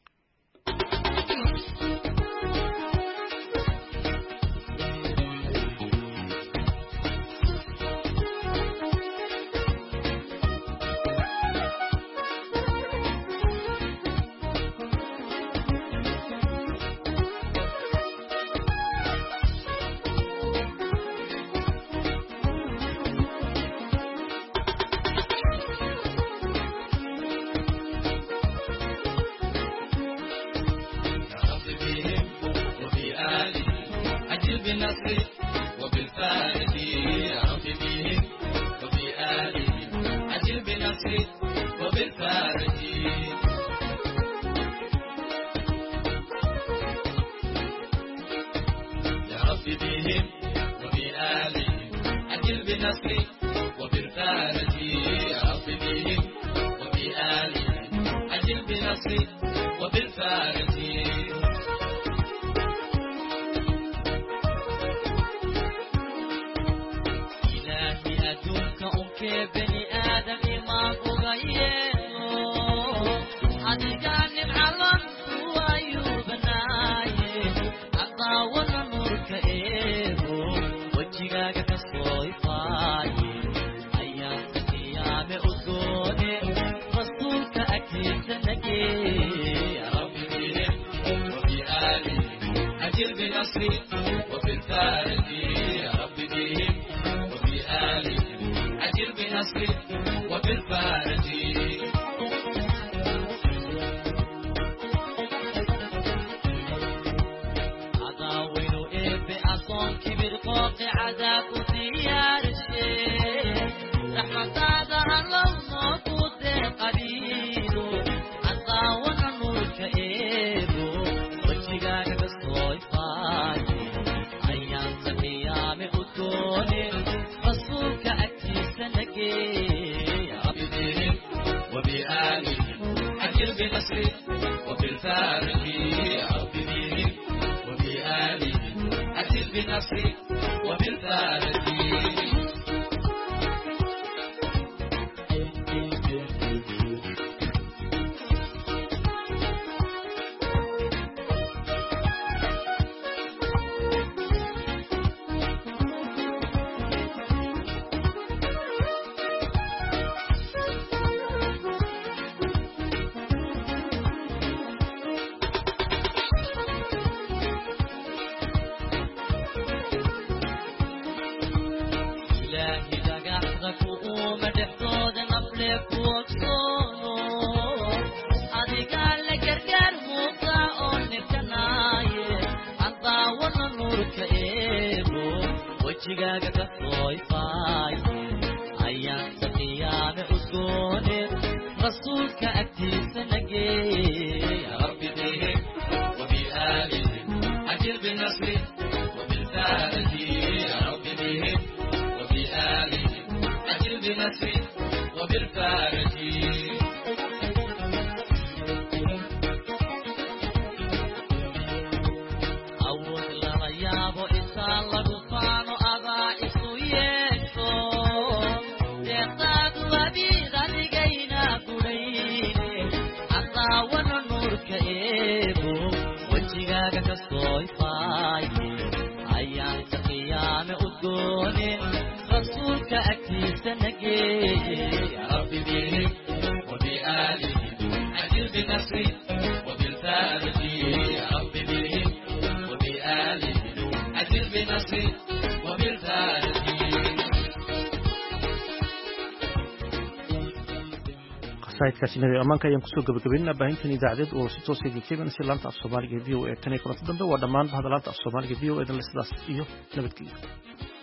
qasaa'idkaasi nabi ammaanka ayaan kusoo gabagabaynaa baahintan idaacadeed oo si toos ah idinka imanaysa laanta af soomaaliga v o a tan iyo kulanti dambe waa dhammaan hadalaanta af soomaaliga v o a dan le sidaas iyo nabadgelyo